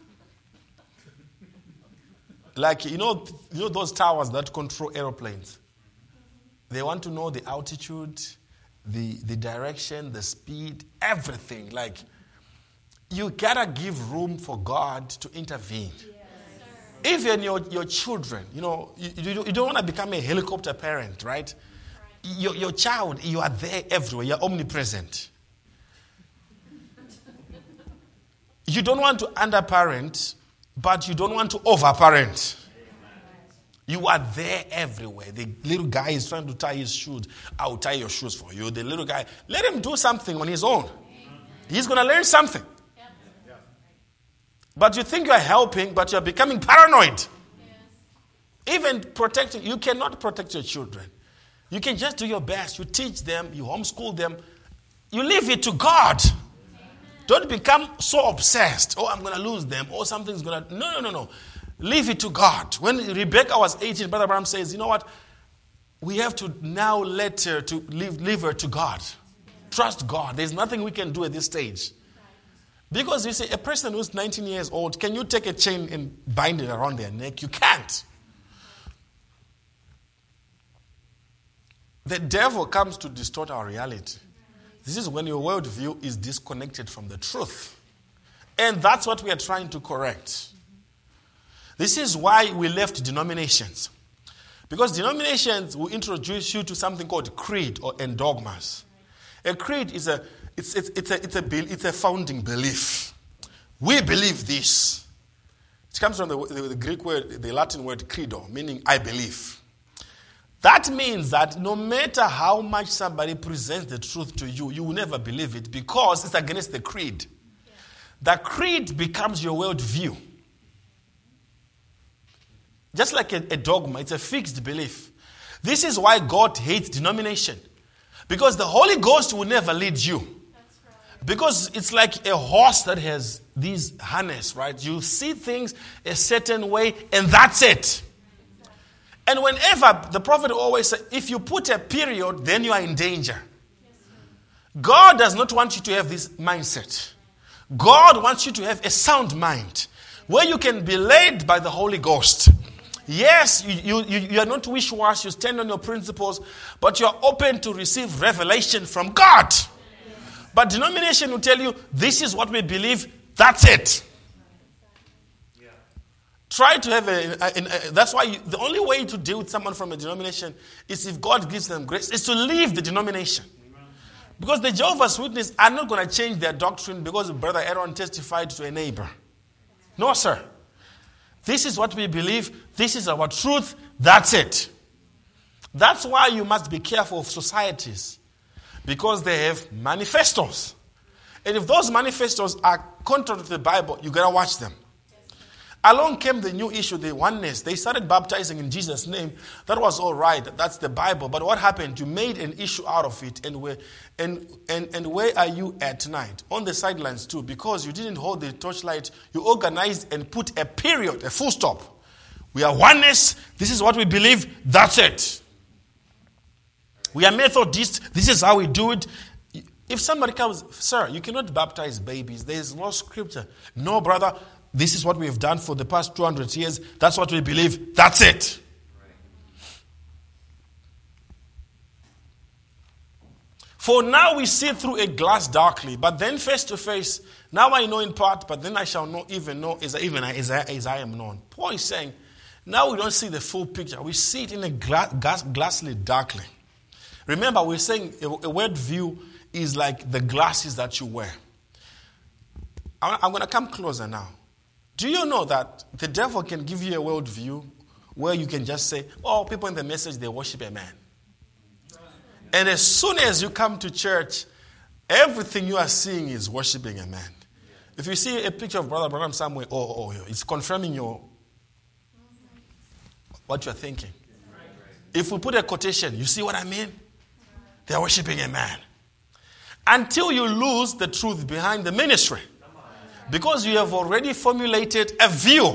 Like, those towers that control aeroplanes. They want to know the altitude, the direction, the speed, everything. Like, you gotta give room for God to intervene. Yes. Even your children, you don't want to become a helicopter parent, right? Your child, you are there everywhere. You're omnipresent. You don't want to underparent, but you don't want to overparent. You are there everywhere. The little guy is trying to tie his shoes. I'll tie your shoes for you. The little guy, let him do something on his own. He's going to learn something. But you think you are helping, but you are becoming paranoid. Even protecting, you cannot protect your children. You can just do your best. You teach them, you homeschool them. You leave it to God. Don't become so obsessed. Oh, I'm going to lose them. Oh, something's going to... No. Leave it to God. When Rebecca was 18, Brother Abraham says, you know what? We have to now let her to leave her to God. Trust God. There's nothing we can do at this stage. Because you see, a person who's 19 years old, can you take a chain and bind it around their neck? You can't. The devil comes to distort our reality. This is when your worldview is disconnected from the truth. And that's what we are trying to correct. This is why we left denominations. Because denominations will introduce you to something called creed and dogmas. A creed is it's a founding belief. We believe this. It comes from the Greek word, the Latin word credo, meaning I believe. That means that no matter how much somebody presents the truth to you, you will never believe it because it's against the creed. The creed becomes your worldview. Just like a dogma, it's a fixed belief. This is why God hates denomination. Because the Holy Ghost will never lead you. Because it's like a horse that has these harness, right? You see things a certain way and that's it. And whenever, the prophet always said, if you put a period, then you are in danger. God does not want you to have this mindset. God wants you to have a sound mind where you can be led by the Holy Ghost. Yes, you are not wish-wash, you stand on your principles, but you are open to receive revelation from God. But denomination will tell you, this is what we believe, that's it. Try to have that's why the only way to deal with someone from a denomination is if God gives them grace, is to leave the denomination. Because the Jehovah's Witnesses are not going to change their doctrine because Brother Aaron testified to a neighbor. No, sir. This is what we believe. This is our truth. That's it. That's why you must be careful of societies. Because they have manifestos. And if those manifestos are contrary to the Bible, you got to watch them. Along came the new issue, the oneness. They started baptizing in Jesus' name. That was all right. That's the Bible. But what happened? You made an issue out of it. And where are you at tonight? On the sidelines too. Because you didn't hold the torchlight. You organized and put a period, a full stop. We are oneness. This is what we believe. That's it. We are Methodists. This is how we do it. If somebody comes, sir, you cannot baptize babies. There is no scripture. No, brother. This is what we have done for the past 200 years. That's what we believe. That's it. For now we see through a glass darkly, but then face to face. Now I know in part, but then I shall know as I am known. Paul is saying, now we don't see the full picture. We see it in a glassly darkly. Remember, we're saying a word view is like the glasses that you wear. I'm going to come closer now. Do you know that the devil can give you a worldview where you can just say, oh, people in the message, they worship a man. And as soon as you come to church, everything you are seeing is worshiping a man. If you see a picture of Brother Branham somewhere, it's confirming what you're thinking. If we put a quotation, you see what I mean? They're worshiping a man. Until you lose the truth behind the ministry. Because you have already formulated a view.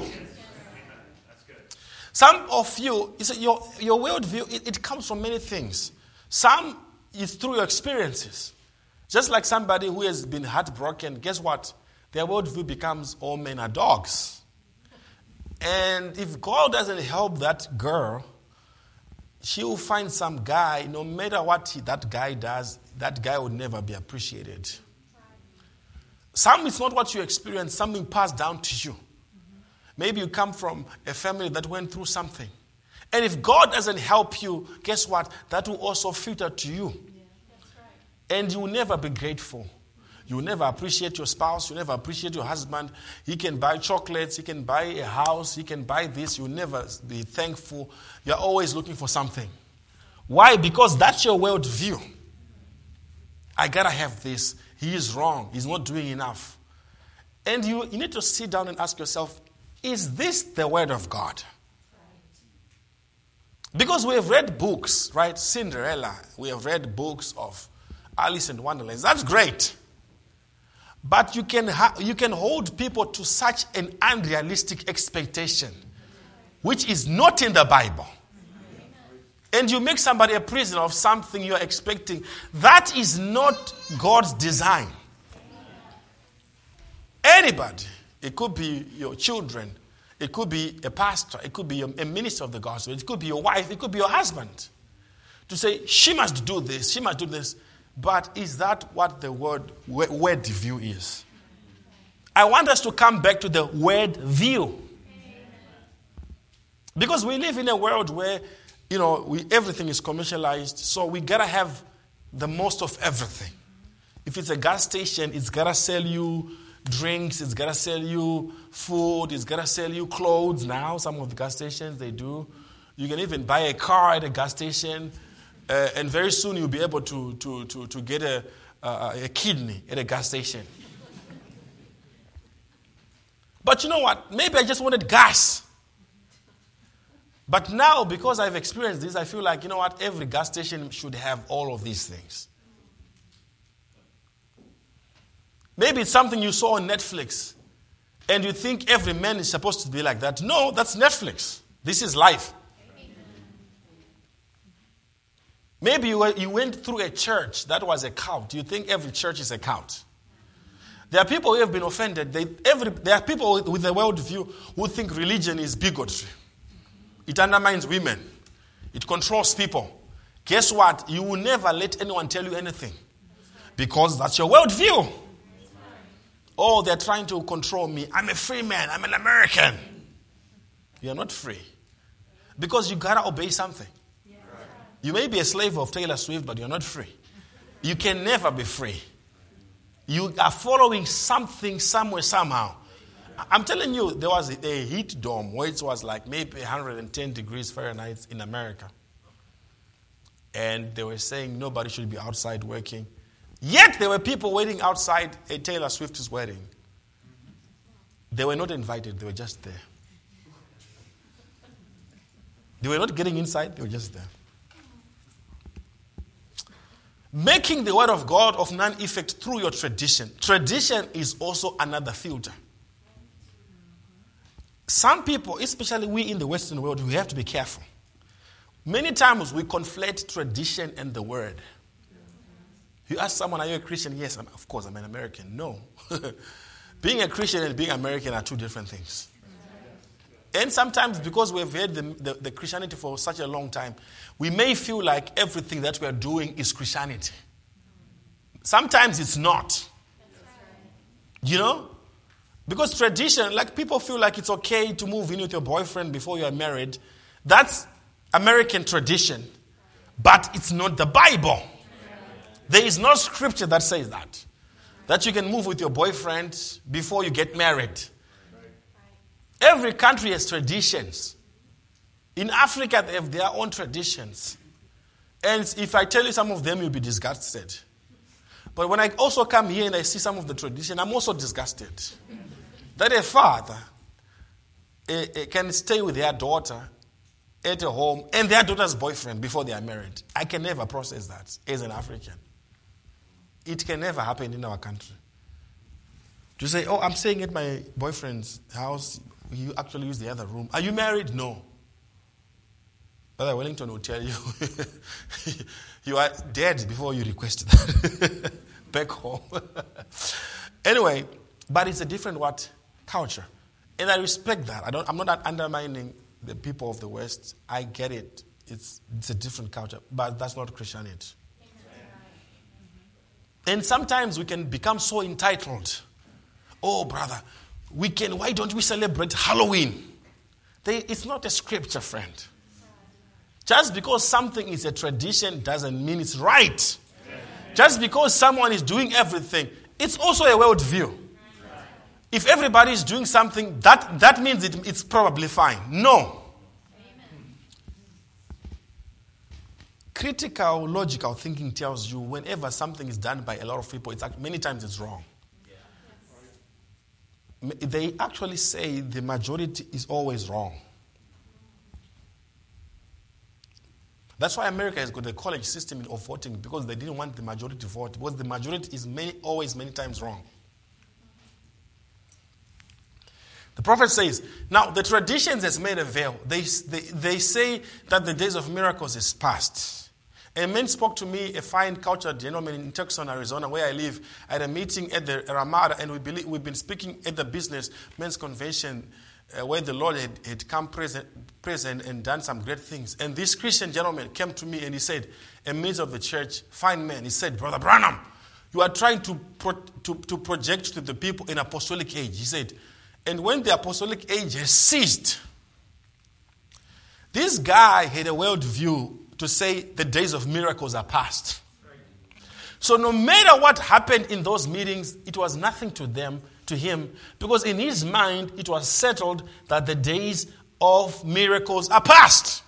Some of you, your worldview, it comes from many things. Some is through your experiences. Just like somebody who has been heartbroken, guess what? Their worldview becomes all men are dogs. And if God doesn't help that girl, she will find some guy, no matter what that guy does, that guy would never be appreciated. Some is not what you experience, something passed down to you. Maybe you come from a family that went through something. And if God doesn't help you, guess what? That will also filter to you. Yeah, that's right. And you will never be grateful. You will never appreciate your spouse. You will never appreciate your husband. He can buy chocolates. He can buy a house. He can buy this. You will never be thankful. You're always looking for something. Why? Because that's your worldview. I got to have this. He is wrong. He's not doing enough. And you need to sit down and ask yourself, is this the word of God? Because we have read books, right? Cinderella. We have read books of Alice in Wonderland. That's great. But you can hold people to such an unrealistic expectation which is not in the Bible, and you make somebody a prisoner of something you're expecting, that is not God's design. Anybody, it could be your children, it could be a pastor, it could be a minister of the gospel, it could be your wife, it could be your husband, to say, she must do this, she must do this. But is that what the word view is? I want us to come back to the word view. Because we live in a world where, everything is commercialized, so we got to have the most of everything. If it's a gas station, it's got to sell you drinks, it's got to sell you food, it's got to sell you clothes now. Some of the gas stations, they do. You can even buy a car at a gas station, and very soon you'll be able to get a kidney at a gas station. But you know what? Maybe I just wanted gas. But now, because I've experienced this, I feel like, you know what? Every gas station should have all of these things. Maybe it's something you saw on Netflix, and you think every man is supposed to be like that. No, that's Netflix. This is life. Maybe you went through a church that was a cult. You think every church is a cult. There are people who have been offended. There are people with a worldview who think religion is bigotry. It undermines women. It controls people. Guess what? You will never let anyone tell you anything. Because that's your worldview. Oh, they're trying to control me. I'm a free man. I'm an American. You're not free. Because you got to obey something. You may be a slave of Taylor Swift, but you're not free. You can never be free. You are following something somewhere, somehow. I'm telling you, there was a heat dome where it was like maybe 110 degrees Fahrenheit in America. And they were saying nobody should be outside working. Yet there were people waiting outside a Taylor Swift's wedding. They were not invited, they were just there. They were not getting inside, they were just there. Making the word of God of none effect through your tradition. Tradition is also another filter. Some people, especially we in the Western world, we have to be careful. Many times we conflate tradition and the word. You ask someone, are you a Christian? Yes, of course, I'm an American. No. Being a Christian and being American are two different things. And sometimes because we've had the Christianity for such a long time, we may feel like everything that we are doing is Christianity. Sometimes it's not. You know? Because tradition, like people feel like it's okay to move in with your boyfriend before you are married. That's American tradition. But it's not the Bible. There is no scripture that says that. That you can move with your boyfriend before you get married. Every country has traditions. In Africa, they have their own traditions. And if I tell you some of them, you'll be disgusted. But when I also come here and I see some of the tradition, I'm also disgusted. That a father can stay with their daughter at a home and their daughter's boyfriend before they are married. I can never process that as an African. It can never happen in our country. To say, oh, I'm staying at my boyfriend's house. You actually use the other room. Are you married? No. Brother Wellington will tell you, you are dead before you request that. Back home. Anyway, but it's a different culture. And I respect that. I'm not undermining the people of the West. I get it. It's a different culture. But that's not Christianity. And sometimes we can become so entitled. Oh, brother, why don't we celebrate Halloween? It's not a scripture, friend. Just because something is a tradition doesn't mean it's right. Just because someone is doing everything, it's also a worldview. If everybody is doing something, that means it's probably fine. No. Critical, logical thinking tells you whenever something is done by a lot of people, many times it's wrong. They actually say the majority is always wrong. That's why America has got a college system of voting, because they didn't want the majority to vote, because the majority is always many times wrong. The prophet says, now the traditions has made a veil. They say that the days of miracles is past. A man spoke to me, a fine cultured gentleman in Tucson, Arizona, where I live, at a meeting at the Ramada, and we've been speaking at the business men's convention where the Lord had come present and done some great things. And this Christian gentleman came to me and he said, a minister of the church, fine man, he said, Brother Branham, you are trying to project to the people in apostolic age. He said, and when the apostolic age has ceased, this guy had a world view to say the days of miracles are past. So no matter what happened in those meetings, it was nothing to him, because in his mind, it was settled that the days of miracles are past.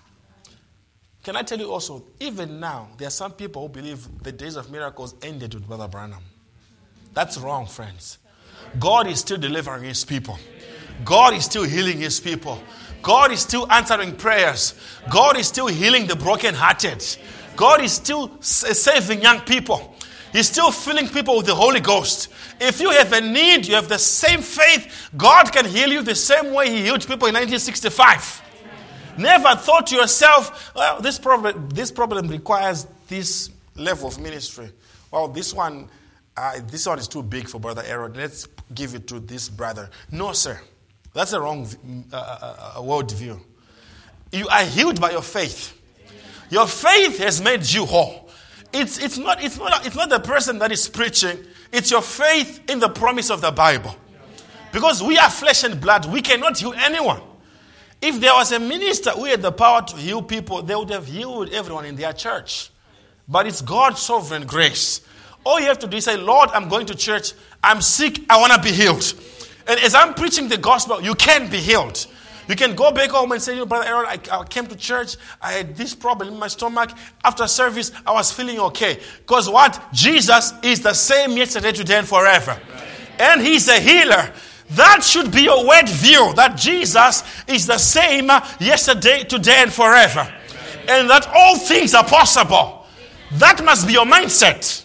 Can I tell you also, even now, there are some people who believe the days of miracles ended with Brother Branham. That's wrong, friends. God is still delivering his people. God is still healing his people. God is still answering prayers. God is still healing the brokenhearted. God is still saving young people. He's still filling people with the Holy Ghost. If you have a need, you have the same faith, God can heal you the same way he healed people in 1965. Never thought to yourself, well, this problem requires this level of ministry. Well, this one is too big for Brother Aaron. Let's give it to this brother. No, sir. That's a wrong worldview. You are healed by your faith. Your faith has made you whole. It's not the person that is preaching. It's your faith in the promise of the Bible. Because we are flesh and blood. We cannot heal anyone. If there was a minister who had the power to heal people, they would have healed everyone in their church. But it's God's sovereign grace. All you have to do is say, Lord, I'm going to church. I'm sick. I want to be healed. And as I'm preaching the gospel, you can be healed. You can go back home and say, Brother Aaron, I came to church. I had this problem in my stomach. After service, I was feeling okay. Because what? Jesus is the same yesterday, today, and forever. And he's a healer. That should be your word view, that Jesus is the same yesterday, today, and forever. And that all things are possible. That must be your mindset.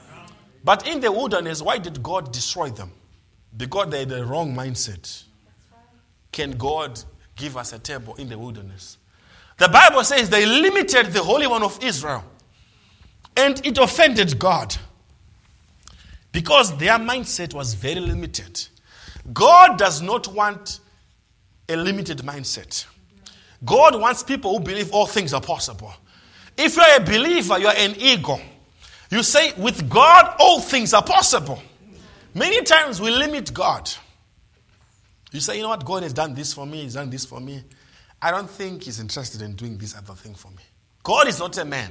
But in the wilderness, why did God destroy them? Because they had the wrong mindset. Can God give us a table in the wilderness? The Bible says they limited the Holy One of Israel. And it offended God. Because their mindset was very limited. God does not want a limited mindset. God wants people who believe all things are possible. If you are a believer, you are an ego. You say, with God, all things are possible. Many times we limit God. You say, you know what, God has done this for me, he's done this for me. I don't think he's interested in doing this other thing for me. God is not a man.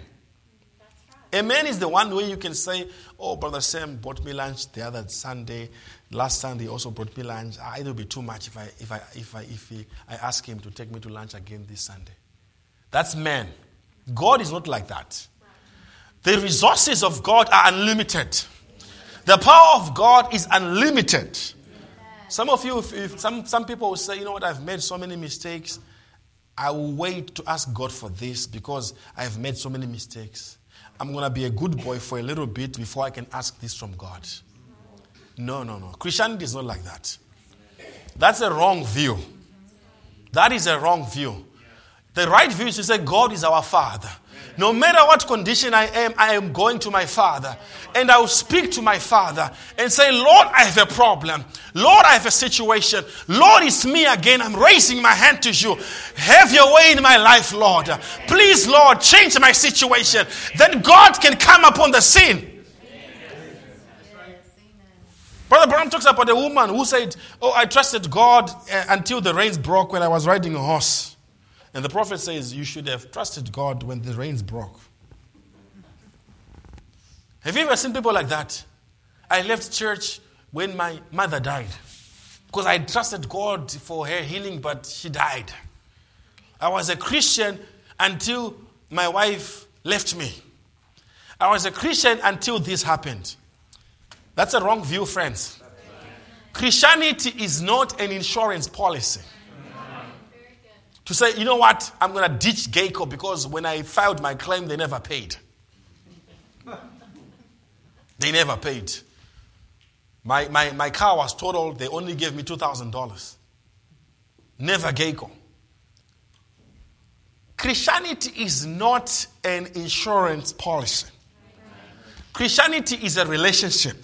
A man is the one way you can say, oh, Brother Sam bought me lunch the other Sunday. Last Sunday he also brought me lunch. It will be too much if I ask him to take me to lunch again this Sunday. That's man. God is not like that. The resources of God are unlimited. The power of God is unlimited. Some of you, some people will say, you know what, I've made so many mistakes. I will wait to ask God for this because I've made so many mistakes. I'm going to be a good boy for a little bit before I can ask this from God. No. Christianity is not like that. That's a wrong view. That is a wrong view. The right view is to say God is our Father. No matter what condition I am going to my Father. And I will speak to my Father and say, Lord, I have a problem. Lord, I have a situation. Lord, it's me again. I'm raising my hand to you. Have your way in my life, Lord. Please, Lord, change my situation. Then God can come upon the scene. Brother Branham talks about a woman who said, oh, I trusted God until the rains broke when I was riding a horse. And the prophet says, you should have trusted God when the rains broke. Have you ever seen people like that? I left church when my mother died. Because I trusted God for her healing, but she died. I was a Christian until my wife left me. I was a Christian until this happened. That's a wrong view, friends. Christianity is not an insurance policy. To say, you know what, I'm going to ditch Geico because when I filed my claim, they never paid. They never paid. My car was totaled. They only gave me $2,000. Never Geico. Christianity is not an insurance policy. Christianity is a relationship.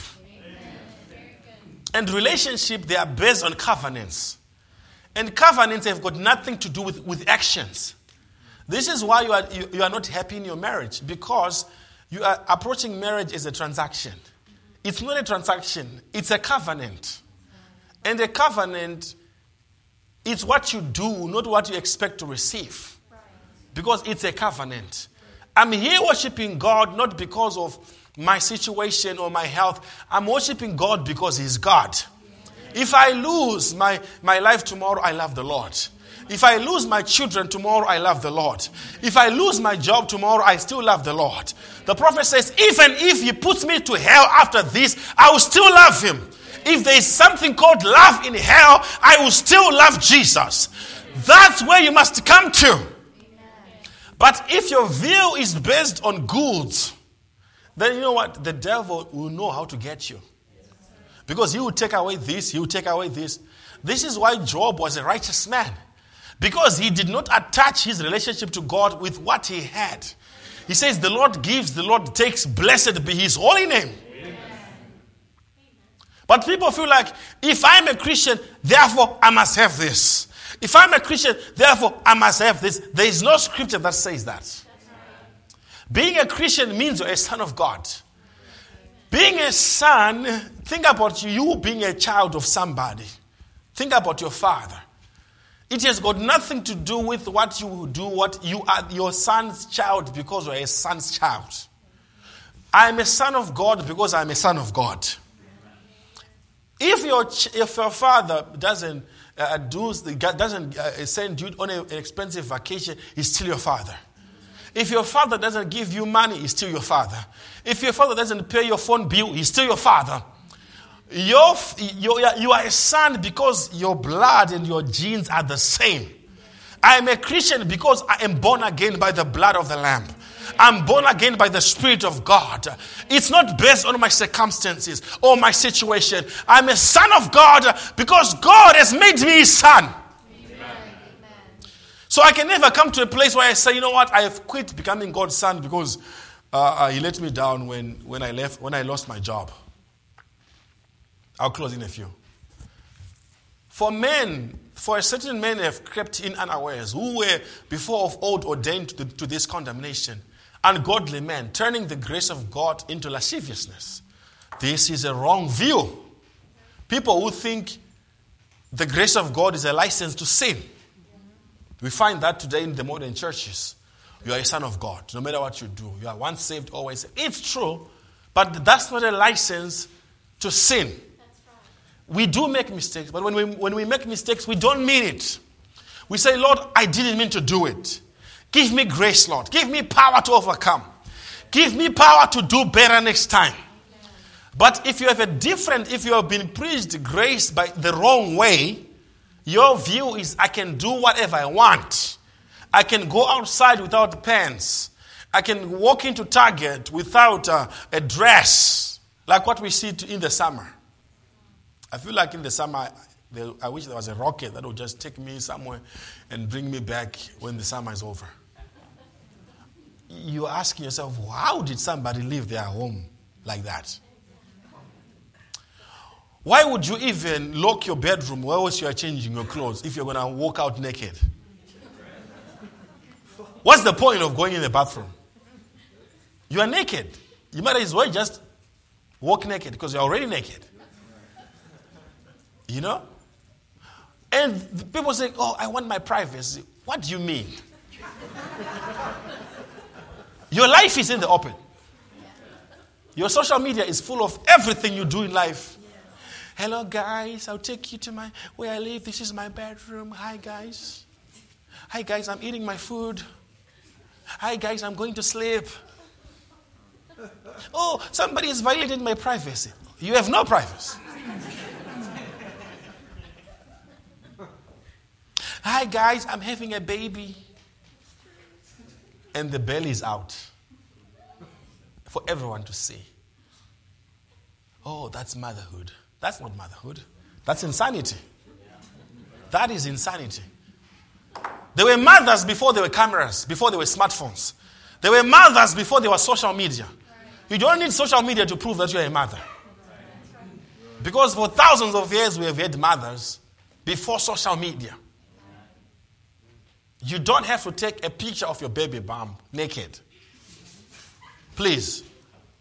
And relationship, they are based on covenants. And covenants have got nothing to do with actions. This is why you are not happy in your marriage, because you are approaching marriage as a transaction. It's not a transaction, it's a covenant. And a covenant, it's what you do, not what you expect to receive. Because it's a covenant. I'm here worshiping God not because of my situation or my health. I'm worshiping God because He's God. If I lose my life tomorrow, I love the Lord. If I lose my children tomorrow, I love the Lord. If I lose my job tomorrow, I still love the Lord. The prophet says, even if He puts me to hell after this, I will still love Him. If there is something called love in hell, I will still love Jesus. That's where you must come to. But if your view is based on goods, then you know what? The devil will know how to get you. Because he will take away this, he will take away this. This is why Job was a righteous man. Because he did not attach his relationship to God with what he had. He says, the Lord gives, the Lord takes, blessed be His holy name. Amen. But people feel like, if I'm a Christian, therefore I must have this. If I'm a Christian, therefore I must have this. There is no scripture that says that. Being a Christian means you're a son of God. Being a son, think about you being a child of somebody. Think about your father. It has got nothing to do with what you do, what you are your son's child because you're a son's child. I'm a son of God because I'm a son of God. If your father doesn't send you on an expensive vacation, he's still your father. If your father doesn't give you money, he's still your father. If your father doesn't pay your phone bill, he's still your father. You are a son because your blood and your genes are the same. I am a Christian because I am born again by the blood of the Lamb. I'm born again by the Spirit of God. It's not based on my circumstances or my situation. I'm a son of God because God has made me His son. Amen. So I can never come to a place where I say, you know what, I have quit becoming God's son because He let me down when I lost my job. I'll close in a few. For a certain men have crept in unawares, who were before of old ordained to this condemnation, ungodly men, turning the grace of God into lasciviousness. This is a wrong view. People who think the grace of God is a license to sin. We find that today in the modern churches. You are a son of God, no matter what you do. You are once saved, always saved. It's true, but that's not a license to sin. We do make mistakes, but when we make mistakes, we don't mean it. We say, Lord, I didn't mean to do it. Give me grace, Lord. Give me power to overcome. Give me power to do better next time. But if you have been preached grace by the wrong way, your view is, I can do whatever I want. I can go outside without pants. I can walk into Target without a dress, like what we see in the summer. I feel like in the summer, I wish there was a rocket that would just take me somewhere and bring me back when the summer is over. You're asking yourself, how did somebody leave their home like that? Why would you even lock your bedroom while you are changing your clothes if you're going to walk out naked? What's the point of going in the bathroom? You are naked. You might as well just walk naked because you're already naked. You know? And people say, oh, I want my privacy. What do you mean? Your life is in the open. Your social media is full of everything you do in life. Hello, guys. I'll take you to where I live. This is my bedroom. Hi, guys. Hi, guys. I'm eating my food. Hi, guys. I'm going to sleep. Oh, somebody has violated my privacy. You have no privacy. Hi guys, I'm having a baby. And the belly is out for everyone to see. Oh, that's motherhood. That's not motherhood. That's insanity. That is insanity. There were mothers before there were cameras, before there were smartphones. There were mothers before there was social media. You don't need social media to prove that you're a mother. Because for thousands of years we have had mothers before social media. You don't have to take a picture of your baby bump naked. Please.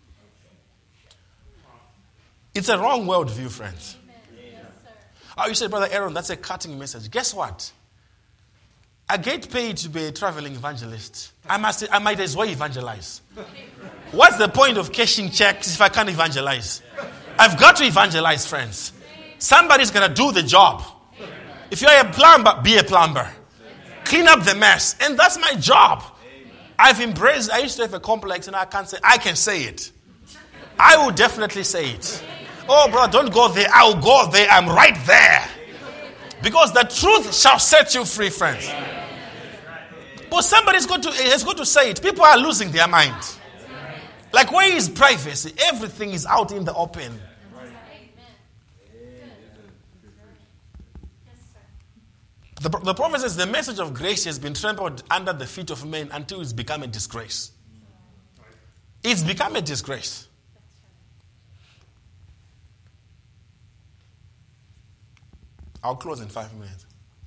It's a wrong worldview, friends. Oh, you say, Brother Aaron, that's a cutting message. Guess what? I get paid to be a traveling evangelist. I might as well evangelize. What's the point of cashing checks if I can't evangelize? I've got to evangelize, friends. Somebody's going to do the job. If you're a plumber, be a plumber. Clean up the mess. And that's my job. I used to have a complex and I can say it. I will definitely say it. Oh, brother, don't go there. I will go there. I'm right there. Because the truth shall set you free, friends. But somebody's has got to say it. People are losing their mind. Like, where is privacy? Everything is out in the open. The prophet says the message of grace has been trampled under the feet of men until it's become a disgrace. It's become a disgrace. I'll close in 5 minutes.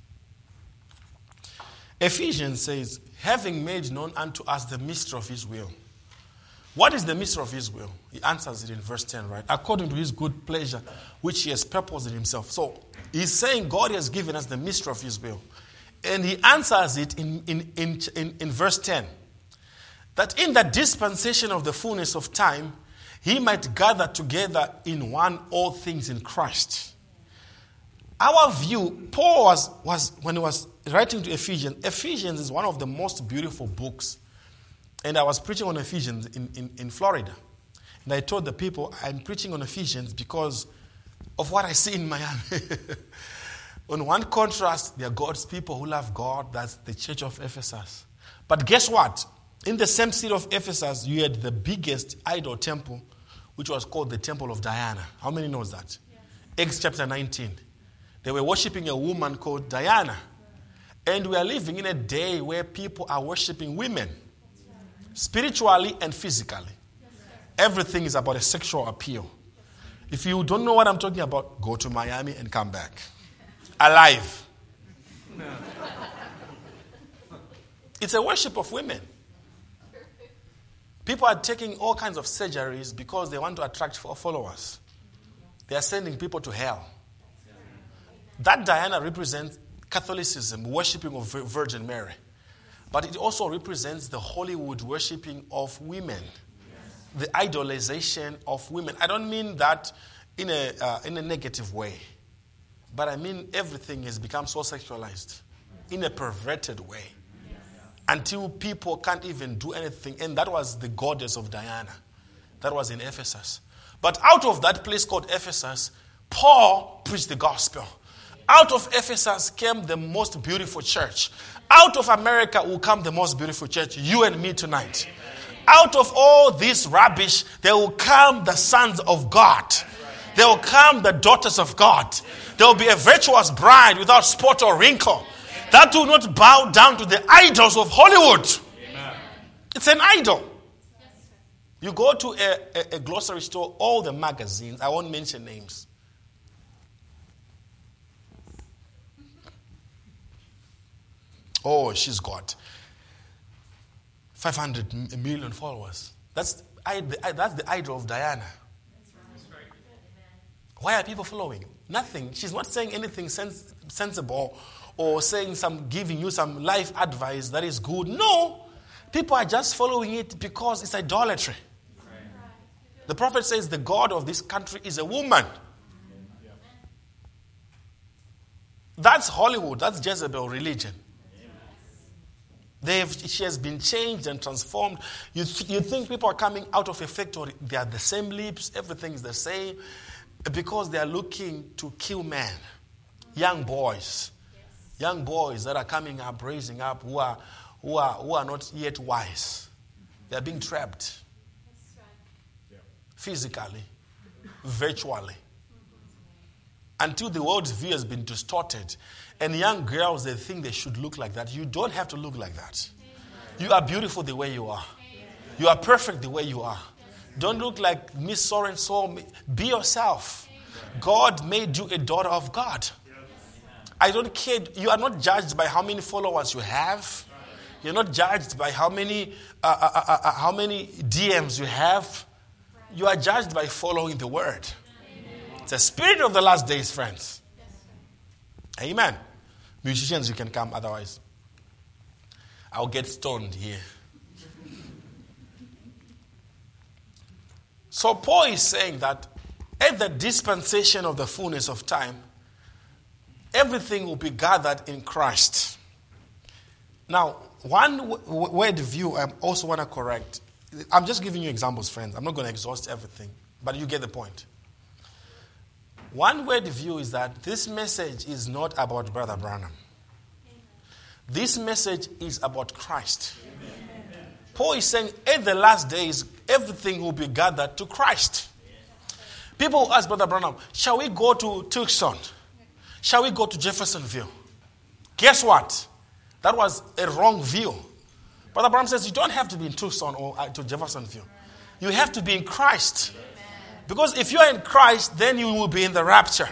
Ephesians says, having made known unto us the mystery of his will. What is the mystery of his will? He answers it in verse 10, right? According to his good pleasure, which he has purposed in himself. So, he's saying God has given us the mystery of his will. And he answers it in verse 10. That in the dispensation of the fullness of time, he might gather together in one all things in Christ. Our view, Paul was when he was writing to Ephesians is one of the most beautiful books. And I was preaching on Ephesians in Florida. And I told the people, I'm preaching on Ephesians because of what I see in Miami. On one contrast, they are God's people who love God. That's the church of Ephesus. But guess what? In the same city of Ephesus, you had the biggest idol temple, which was called the Temple of Diana. How many knows that? Yes. Acts chapter 19. They were worshiping a woman called Diana. And we are living in a day where people are worshiping women. Spiritually and physically. Everything is about a sexual appeal. If you don't know what I'm talking about, go to Miami and come back. Alive. It's a worship of women. People are taking all kinds of surgeries because they want to attract followers. They are sending people to hell. That Diana represents Catholicism, worshipping of Virgin Mary. But it also represents the Hollywood worshipping of women. The idolization of women. I don't mean that in a negative way. But I mean everything has become so sexualized in a perverted way. Until people can't even do anything. And that was the goddess of Diana. That was in Ephesus. But out of that place called Ephesus, Paul preached the gospel. Out of Ephesus came the most beautiful church. Out of America will come the most beautiful church, you and me tonight. Out of all this rubbish, there will come the sons of God. There will come the daughters of God. There will be a virtuous bride without spot or wrinkle. That will not bow down to the idols of Hollywood. It's an idol. You go to a grocery store, all the magazines, I won't mention names. Oh, she's got 500 million followers. That's the idol of Diana. Why are people following? Nothing. She's not saying anything sensible or giving you some life advice that is good. No. People are just following it because it's idolatry. The prophet says the God of this country is a woman. That's Hollywood. That's Jezebel religion. She has been changed and transformed. You think people are coming out of a factory. They are the same lips. Everything is the same. Because they are looking to kill men. Young boys. Young boys that are coming up, raising up, who are not yet wise. They are being trapped. Physically. Virtually. until the world's view has been distorted. And young girls, they think they should look like that. You don't have to look like that. You are beautiful the way you are. You are perfect the way you are. Don't look like Miss So-and-so. Be yourself. God made you a daughter of God. I don't care. You are not judged by how many followers you have. You're not judged by how many DMs you have. You are judged by following the word. It's the spirit of the last days, friends. Amen. Musicians, you can come. Otherwise, I'll get stoned here. So Paul is saying that at the dispensation of the fullness of time, everything will be gathered in Christ. Now, one word view I also want to correct. I'm just giving you examples, friends. I'm not going to exhaust everything, but you get the point. One word view is that this message is not about Brother Branham. This message is about Christ. Paul is saying at the last days, everything will be gathered to Christ. People ask Brother Branham, shall we go to Tucson? Shall we go to Jeffersonville? Guess what? That was a wrong view. Brother Branham says you don't have to be in Tucson or to Jeffersonville. You have to be in Christ. Because if you're in Christ, then you will be in the rapture.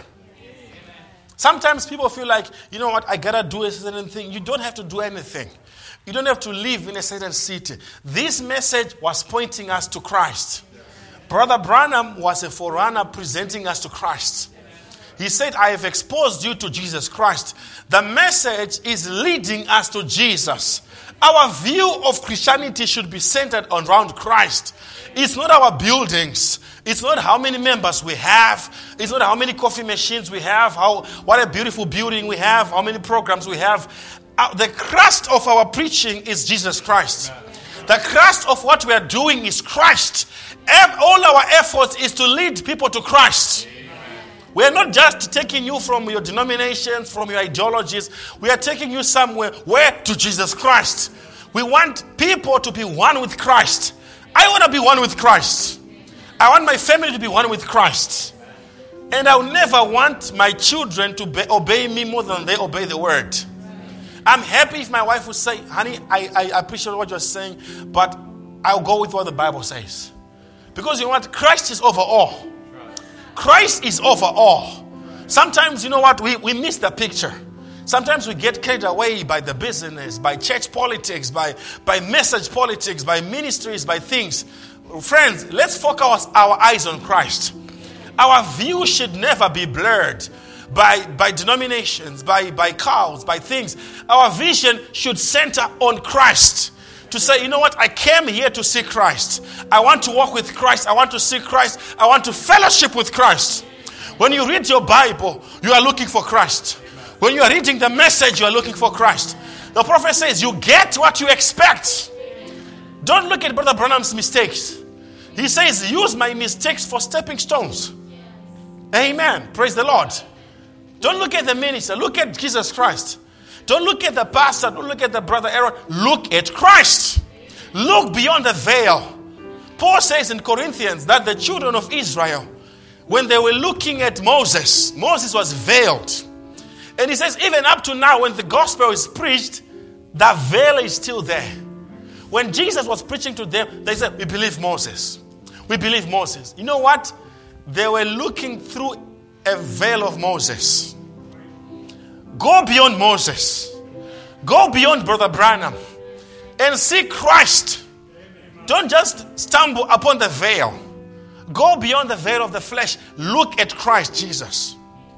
Sometimes people feel like, you know what, I got to do a certain thing. You don't have to do anything. You don't have to live in a certain city. This message was pointing us to Christ. Brother Branham was a forerunner presenting us to Christ. He said, I have exposed you to Jesus Christ. The message is leading us to Jesus. Our view of Christianity should be centered around Christ. It's not our buildings. It's not how many members we have. It's not how many coffee machines we have. What a beautiful building we have. How many programs we have. The crust of our preaching is Jesus Christ. The crust of what we are doing is Christ. All our efforts is to lead people to Christ. We are not just taking you from your denominations, from your ideologies. We are taking you somewhere. Where? To Jesus Christ. We want people to be one with Christ. I want to be one with Christ. I want my family to be one with Christ. And I will never want my children to obey me more than they obey the word. I'm happy if my wife would say, honey, I appreciate what you're saying, but I'll go with what the Bible says. Because you know what? Christ is over all. Christ is over all. Sometimes, you know what? We miss the picture. Sometimes we get carried away by the business, by church politics, by message politics, by ministries, by things. Friends, let's focus our eyes on Christ. Our view should never be blurred by denominations, by cows, by things. Our vision should center on Christ. To say, you know what, I came here to see Christ. I want to walk with Christ. I want to see Christ. I want to fellowship with Christ. When you read your Bible, you are looking for Christ. When you are reading the message, you are looking for Christ. The prophet says, you get what you expect. Don't look at Brother Branham's mistakes. He says, use my mistakes for stepping stones. Amen. Praise the Lord. Don't look at the minister. Look at Jesus Christ. Don't look at the pastor. Don't look at the brother Aaron. Look at Christ. Look beyond the veil. Paul says in Corinthians that the children of Israel, when they were looking at Moses, Moses was veiled. And he says, even up to now, when the gospel is preached, the veil is still there. When Jesus was preaching to them, they said, we believe Moses. We believe Moses. You know what? They were looking through a veil of Moses. Go beyond Moses. Go beyond Brother Branham. And see Christ. Don't just stumble upon the veil. Go beyond the veil of the flesh. Look at Christ Jesus.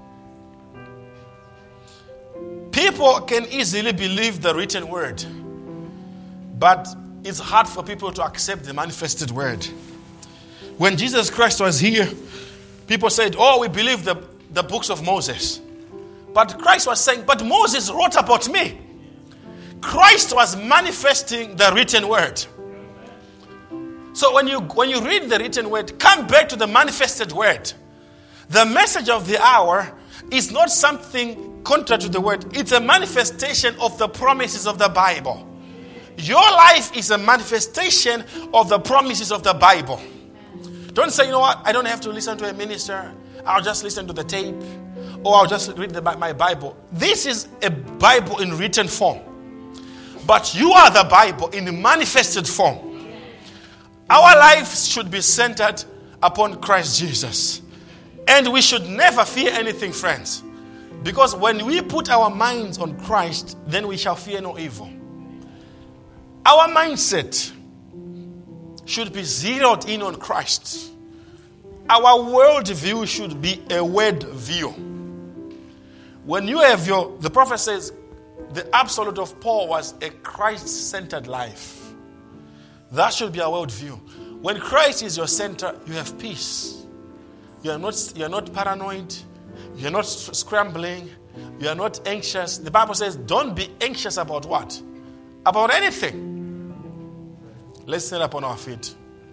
People can easily believe the written word. But it's hard for people to accept the manifested word. When Jesus Christ was here, people said, oh, we believe the books of Moses. But Christ was saying, but Moses wrote about me. Christ was manifesting the written word. So when you read the written word, come back to the manifested word. The message of the hour is not something contrary to the word. It's a manifestation of the promises of the Bible. Your life is a manifestation of the promises of the Bible. Don't say, you know what, I don't have to listen to a minister. I'll just listen to the tape, or I'll just read my Bible. This is a Bible in written form. But you are the Bible in manifested form. Our lives should be centered upon Christ Jesus. And we should never fear anything, friends. Because when we put our minds on Christ, then we shall fear no evil. Our mindset should be zeroed in on Christ. Our worldview should be a word view. When you have the prophet says, the absolute of Paul was a Christ-centered life. That should be our worldview. When Christ is your center, you have peace. You are not paranoid. You are not scrambling. You are not anxious. The Bible says, don't be anxious about what? About anything. Let's stand up on our feet.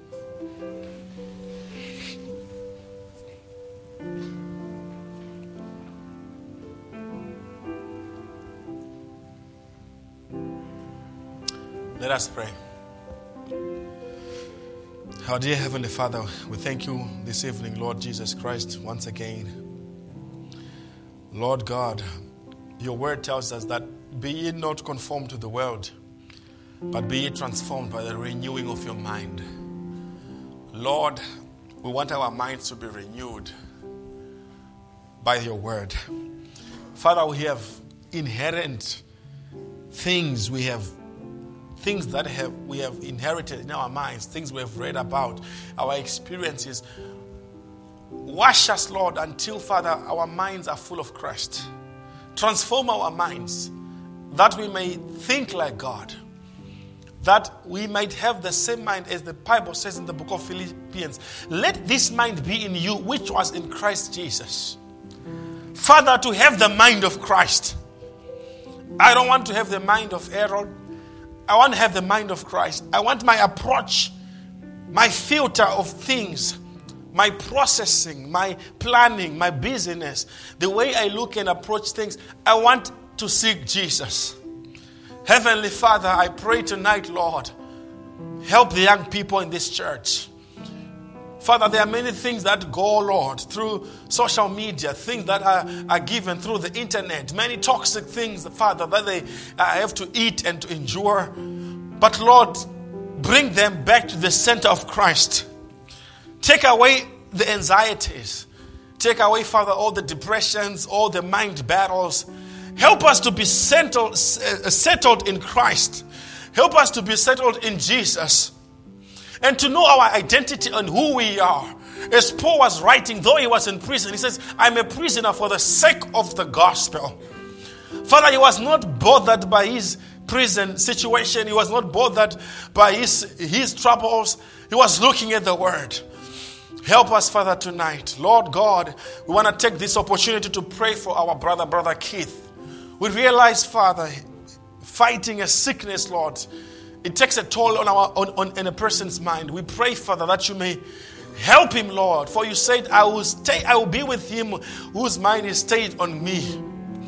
Let us pray. Our dear Heavenly Father, we thank you this evening, Lord Jesus Christ, once again. Lord God, your word tells us that be ye not conformed to the world, but be ye transformed by the renewing of your mind. Lord, we want our minds to be renewed by your word. Father, we have inherent things, we have things that we have inherited in our minds, things we have read about, our experiences. Wash us, Lord, until, Father, our minds are full of Christ. Transform our minds that we may think like God, that we might have the same mind as the Bible says in the book of Philippians. Let this mind be in you, which was in Christ Jesus. Father, to have the mind of Christ. I don't want to have the mind of Aaron. I want to have the mind of Christ. I want my approach, my filter of things, my processing, my planning, my busyness, the way I look and approach things. I want to seek Jesus. Heavenly Father, I pray tonight, Lord, help the young people in this church. Father, there are many things that go, Lord, through social media, things that are given through the internet, many toxic things, Father, that they have to eat and to endure. But, Lord, bring them back to the center of Christ. Take away the anxieties. Take away, Father, all the depressions, all the mind battles. Help us to be settled in Christ. Help us to be settled in Jesus. And to know our identity and who we are. As Paul was writing, though he was in prison, he says, I'm a prisoner for the sake of the gospel. Father, he was not bothered by his prison situation. He was not bothered by his troubles. He was looking at the word. Help us, Father, tonight. Lord God, we want to take this opportunity to pray for our brother Keith. We realize, Father, fighting a sickness, Lord, it takes a toll on a person's mind. We pray, Father, that you may help him, Lord. For you said, I will be with him whose mind is stayed on me.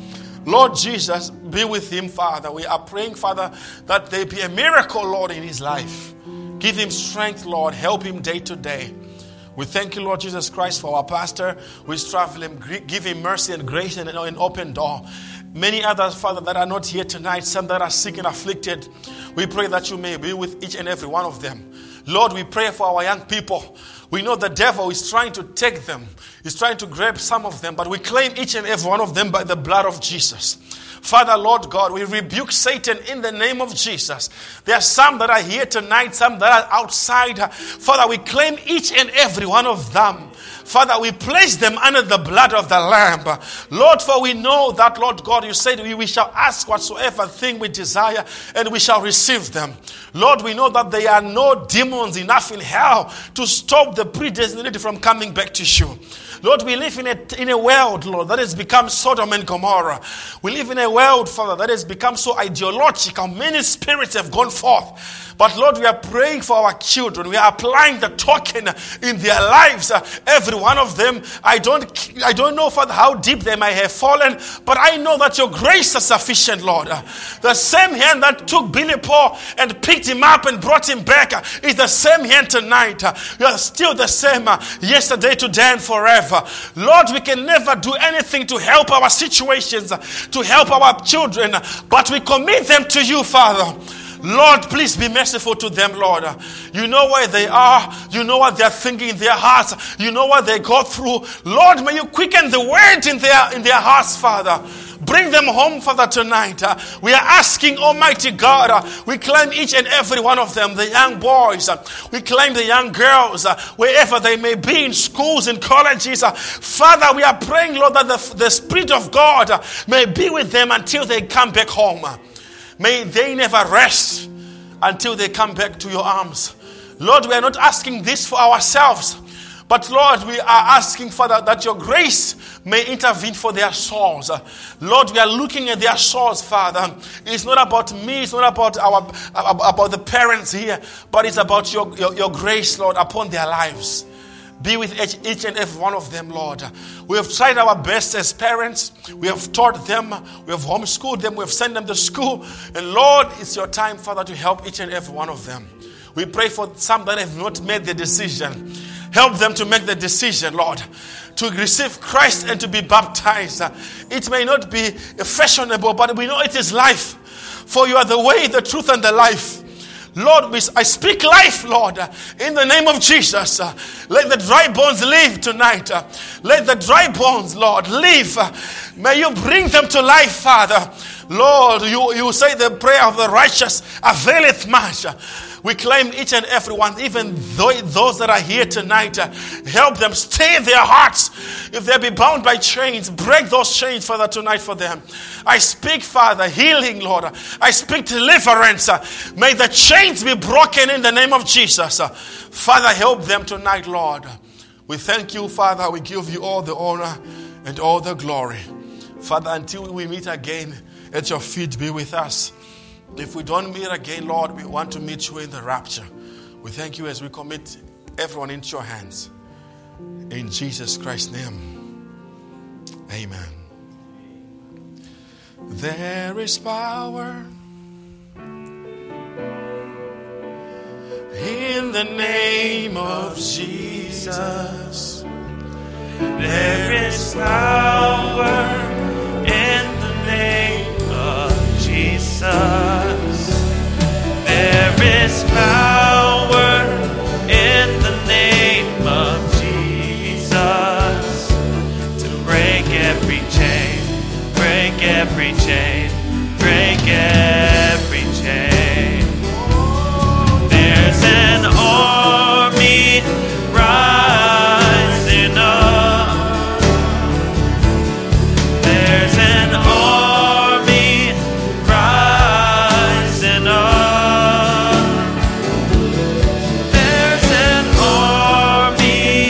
Lord Jesus, be with him, Father. We are praying, Father, that there be a miracle, Lord, in his life. Give him strength, Lord. Help him day to day. We thank you, Lord Jesus Christ, for our pastor who is traveling. Give him mercy and grace and an open door. Many others, Father, that are not here tonight, some that are sick and afflicted, we pray that you may be with each and every one of them. Lord, we pray for our young people. We know the devil is trying to take them. He's trying to grab some of them, but we claim each and every one of them by the blood of Jesus. Father, Lord God, we rebuke Satan in the name of Jesus. There are some that are here tonight, some that are outside. Father, we claim each and every one of them. Father, we place them under the blood of the Lamb. Lord, for we know that, Lord God, you said we shall ask whatsoever thing we desire and we shall receive them. Lord, we know that there are no demons enough in hell to stop the predestinated from coming back to you. Lord, we live in a world, Lord, that has become Sodom and Gomorrah. We live in a world, Father, that has become so ideological. Many spirits have gone forth. But Lord, we are praying for our children. We are applying the token in their lives. Every one of them, I don't know, Father, how deep they may have fallen, but I know that your grace is sufficient, Lord. The same hand that took Billy Paul and picked him up and brought him back is the same hand tonight. You are still the same yesterday, today, and forever. have. Lord, we can never do anything to help our situations, to help our children, but we commit them to you, Father. Lord, please be merciful to them, Lord. You know where they are. You know what they're thinking in their hearts. You know what they go through. Lord, may you quicken the word in their hearts, Father. Bring them home, Father, tonight. We are asking, Almighty God, we claim each and every one of them, the young boys. We claim the young girls, wherever they may be, in schools, in colleges. Father, we are praying, Lord, that the Spirit of God may be with them until they come back home. May they never rest until they come back to your arms. Lord, we are not asking this for ourselves, but Lord, we are asking, Father, that your grace may intervene for their souls. Lord, we are looking at their souls, Father. It's not about me, it's not about about the parents here, but it's about your grace, Lord, upon their lives. Be with each and every one of them, Lord. We have tried our best as parents. We have taught them. We have homeschooled them. We have sent them to school. And Lord, it's your time, Father, to help each and every one of them. We pray for some that have not made the decision. Help them to make the decision, Lord, to receive Christ and to be baptized. It may not be fashionable, but we know it is life. For you are the way, the truth, and the life. Lord, I speak life, Lord, in the name of Jesus. Let the dry bones live tonight. Let the dry bones, Lord, live. May you bring them to life, Father. Lord, you say the prayer of the righteous availeth much. We claim each and every one, even those that are here tonight. Help them, stay in their hearts. If they be bound by chains, break those chains, Father, tonight for them. I speak, Father, healing, Lord. I speak deliverance. May the chains be broken in the name of Jesus. Father, help them tonight, Lord. We thank you, Father. We give you all the honor and all the glory. Father, until we meet again, at your feet be with us. If we don't meet again, Lord, we want to meet you in the rapture. We thank you as we commit everyone into your hands. In Jesus Christ's name, amen. There is power in the name of Jesus. There is power in the name of Jesus. There is power in the name of Jesus to break every chain, break every chain, break every chain. There's an army rising up. There's an army rising up. There's an army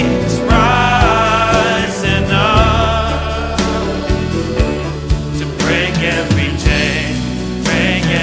rising up to break every chain, break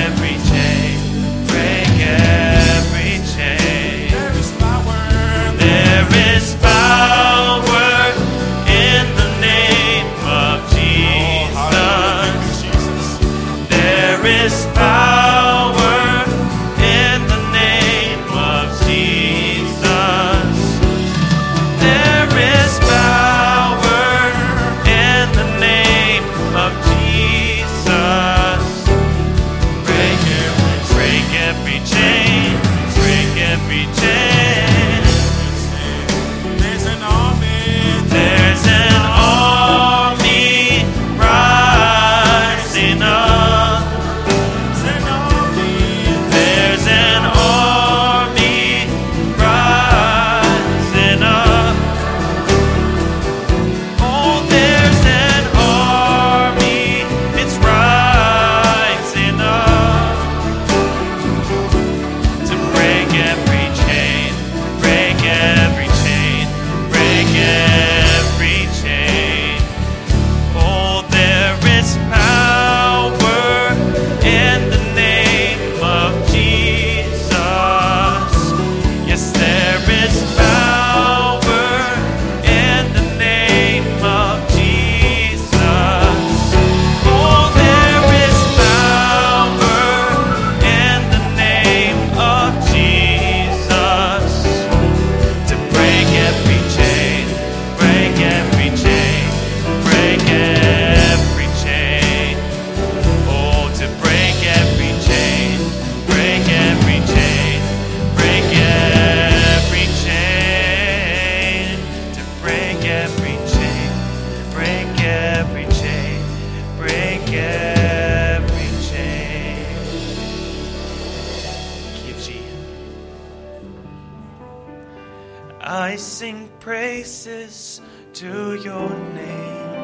I sing praises to your name.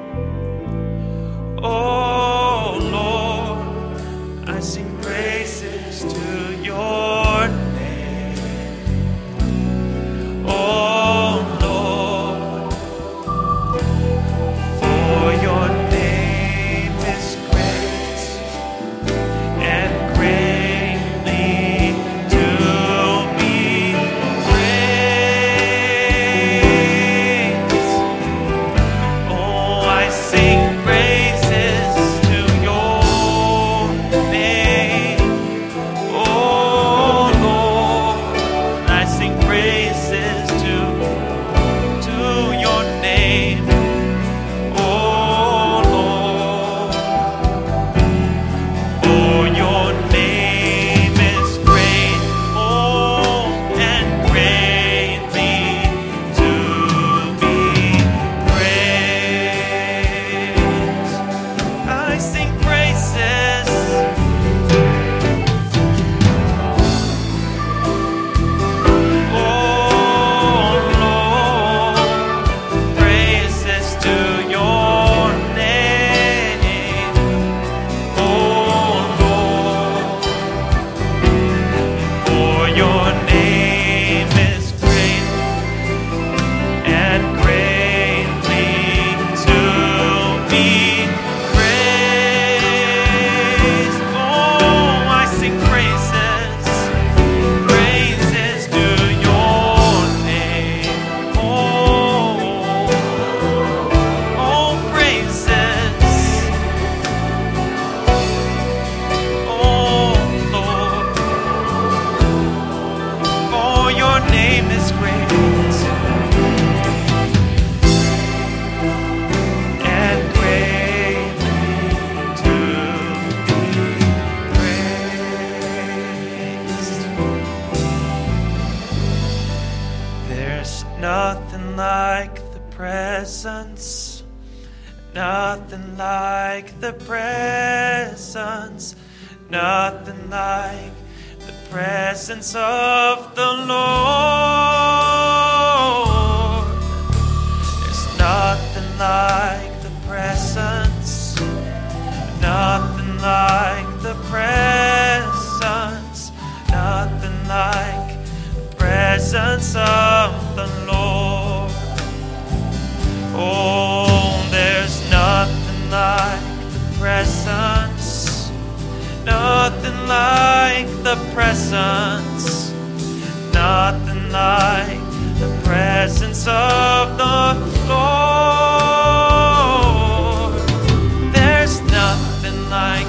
Oh Lord, I sing praises to your name. Oh Lord, for your name is great and greatly to be praised. Oh, I sing praises to your name. Oh Lord, I sing praises to your name. Oh Lord, for your name is great, oh, and greatly to be praised. I sing praises. Oh Lord, praises to your name. Oh Lord, for your name is great and greatly to be praised. Oh, I sing praises, praises to your name. Oh, praises. Oh Lord, for your name is great and greatly to be praised. There's nothing like the presence, nothing like the presence, nothing like the presence of the Lord. There's nothing like the presence, nothing like the presence, nothing like the presence of the Lord. Oh, there's nothing like the presence, nothing like the presence, nothing like the presence of the Lord. There's nothing like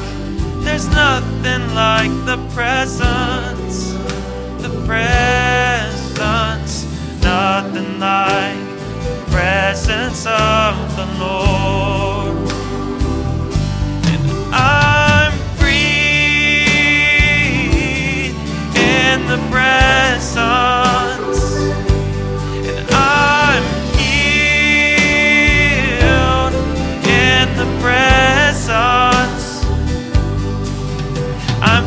the presence, nothing like the presence of the Lord. And I'm free in the presence, and I'm healed in the presence. I'm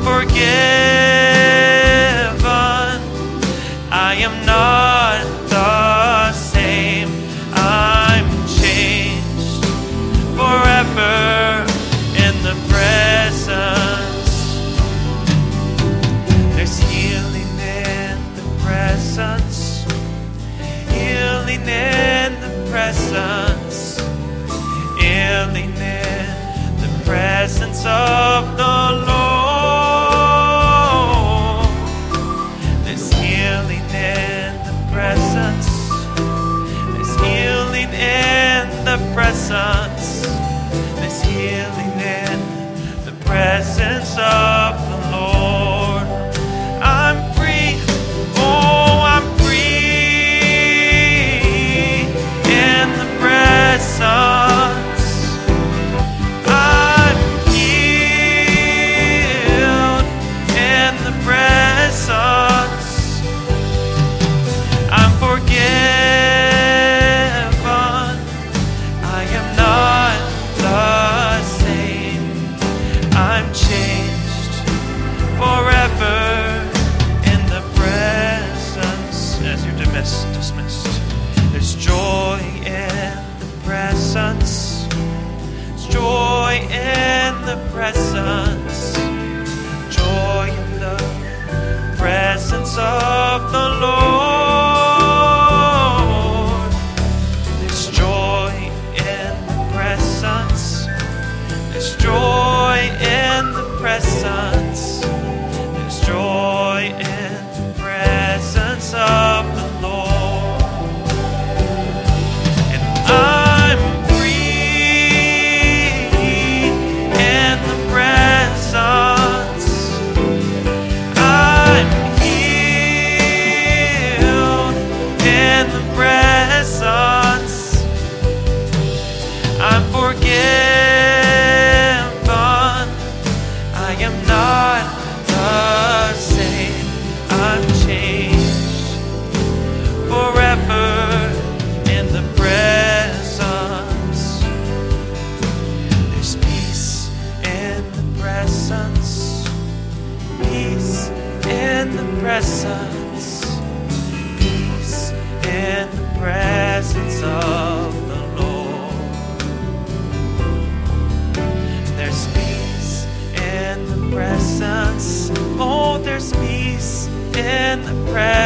forgiven. I am not the same. I'm changed forever in the presence. There's healing in the presence, healing in the presence, healing in the presence of the Lord. There's healing in the presence, there's healing in the presence, there's healing in the presence of the Lord. I'm free, oh, I'm free in the presence. I'm healed in the presence. I'm forgiven. I am not the same. I'm changed in the presence, joy in the presence of the Lord. There's joy in the presence. There's joy in the presence. There's joy in the presence of the Lord. And I'm free in the presence. I'm healed in the presence. I'm forgiven. I am not the same. I'm changed forever in the presence. There's peace in the presence. Peace in the presence. Peace in the presence of the Lord. There's peace in the presence. Oh, there's peace in the presence.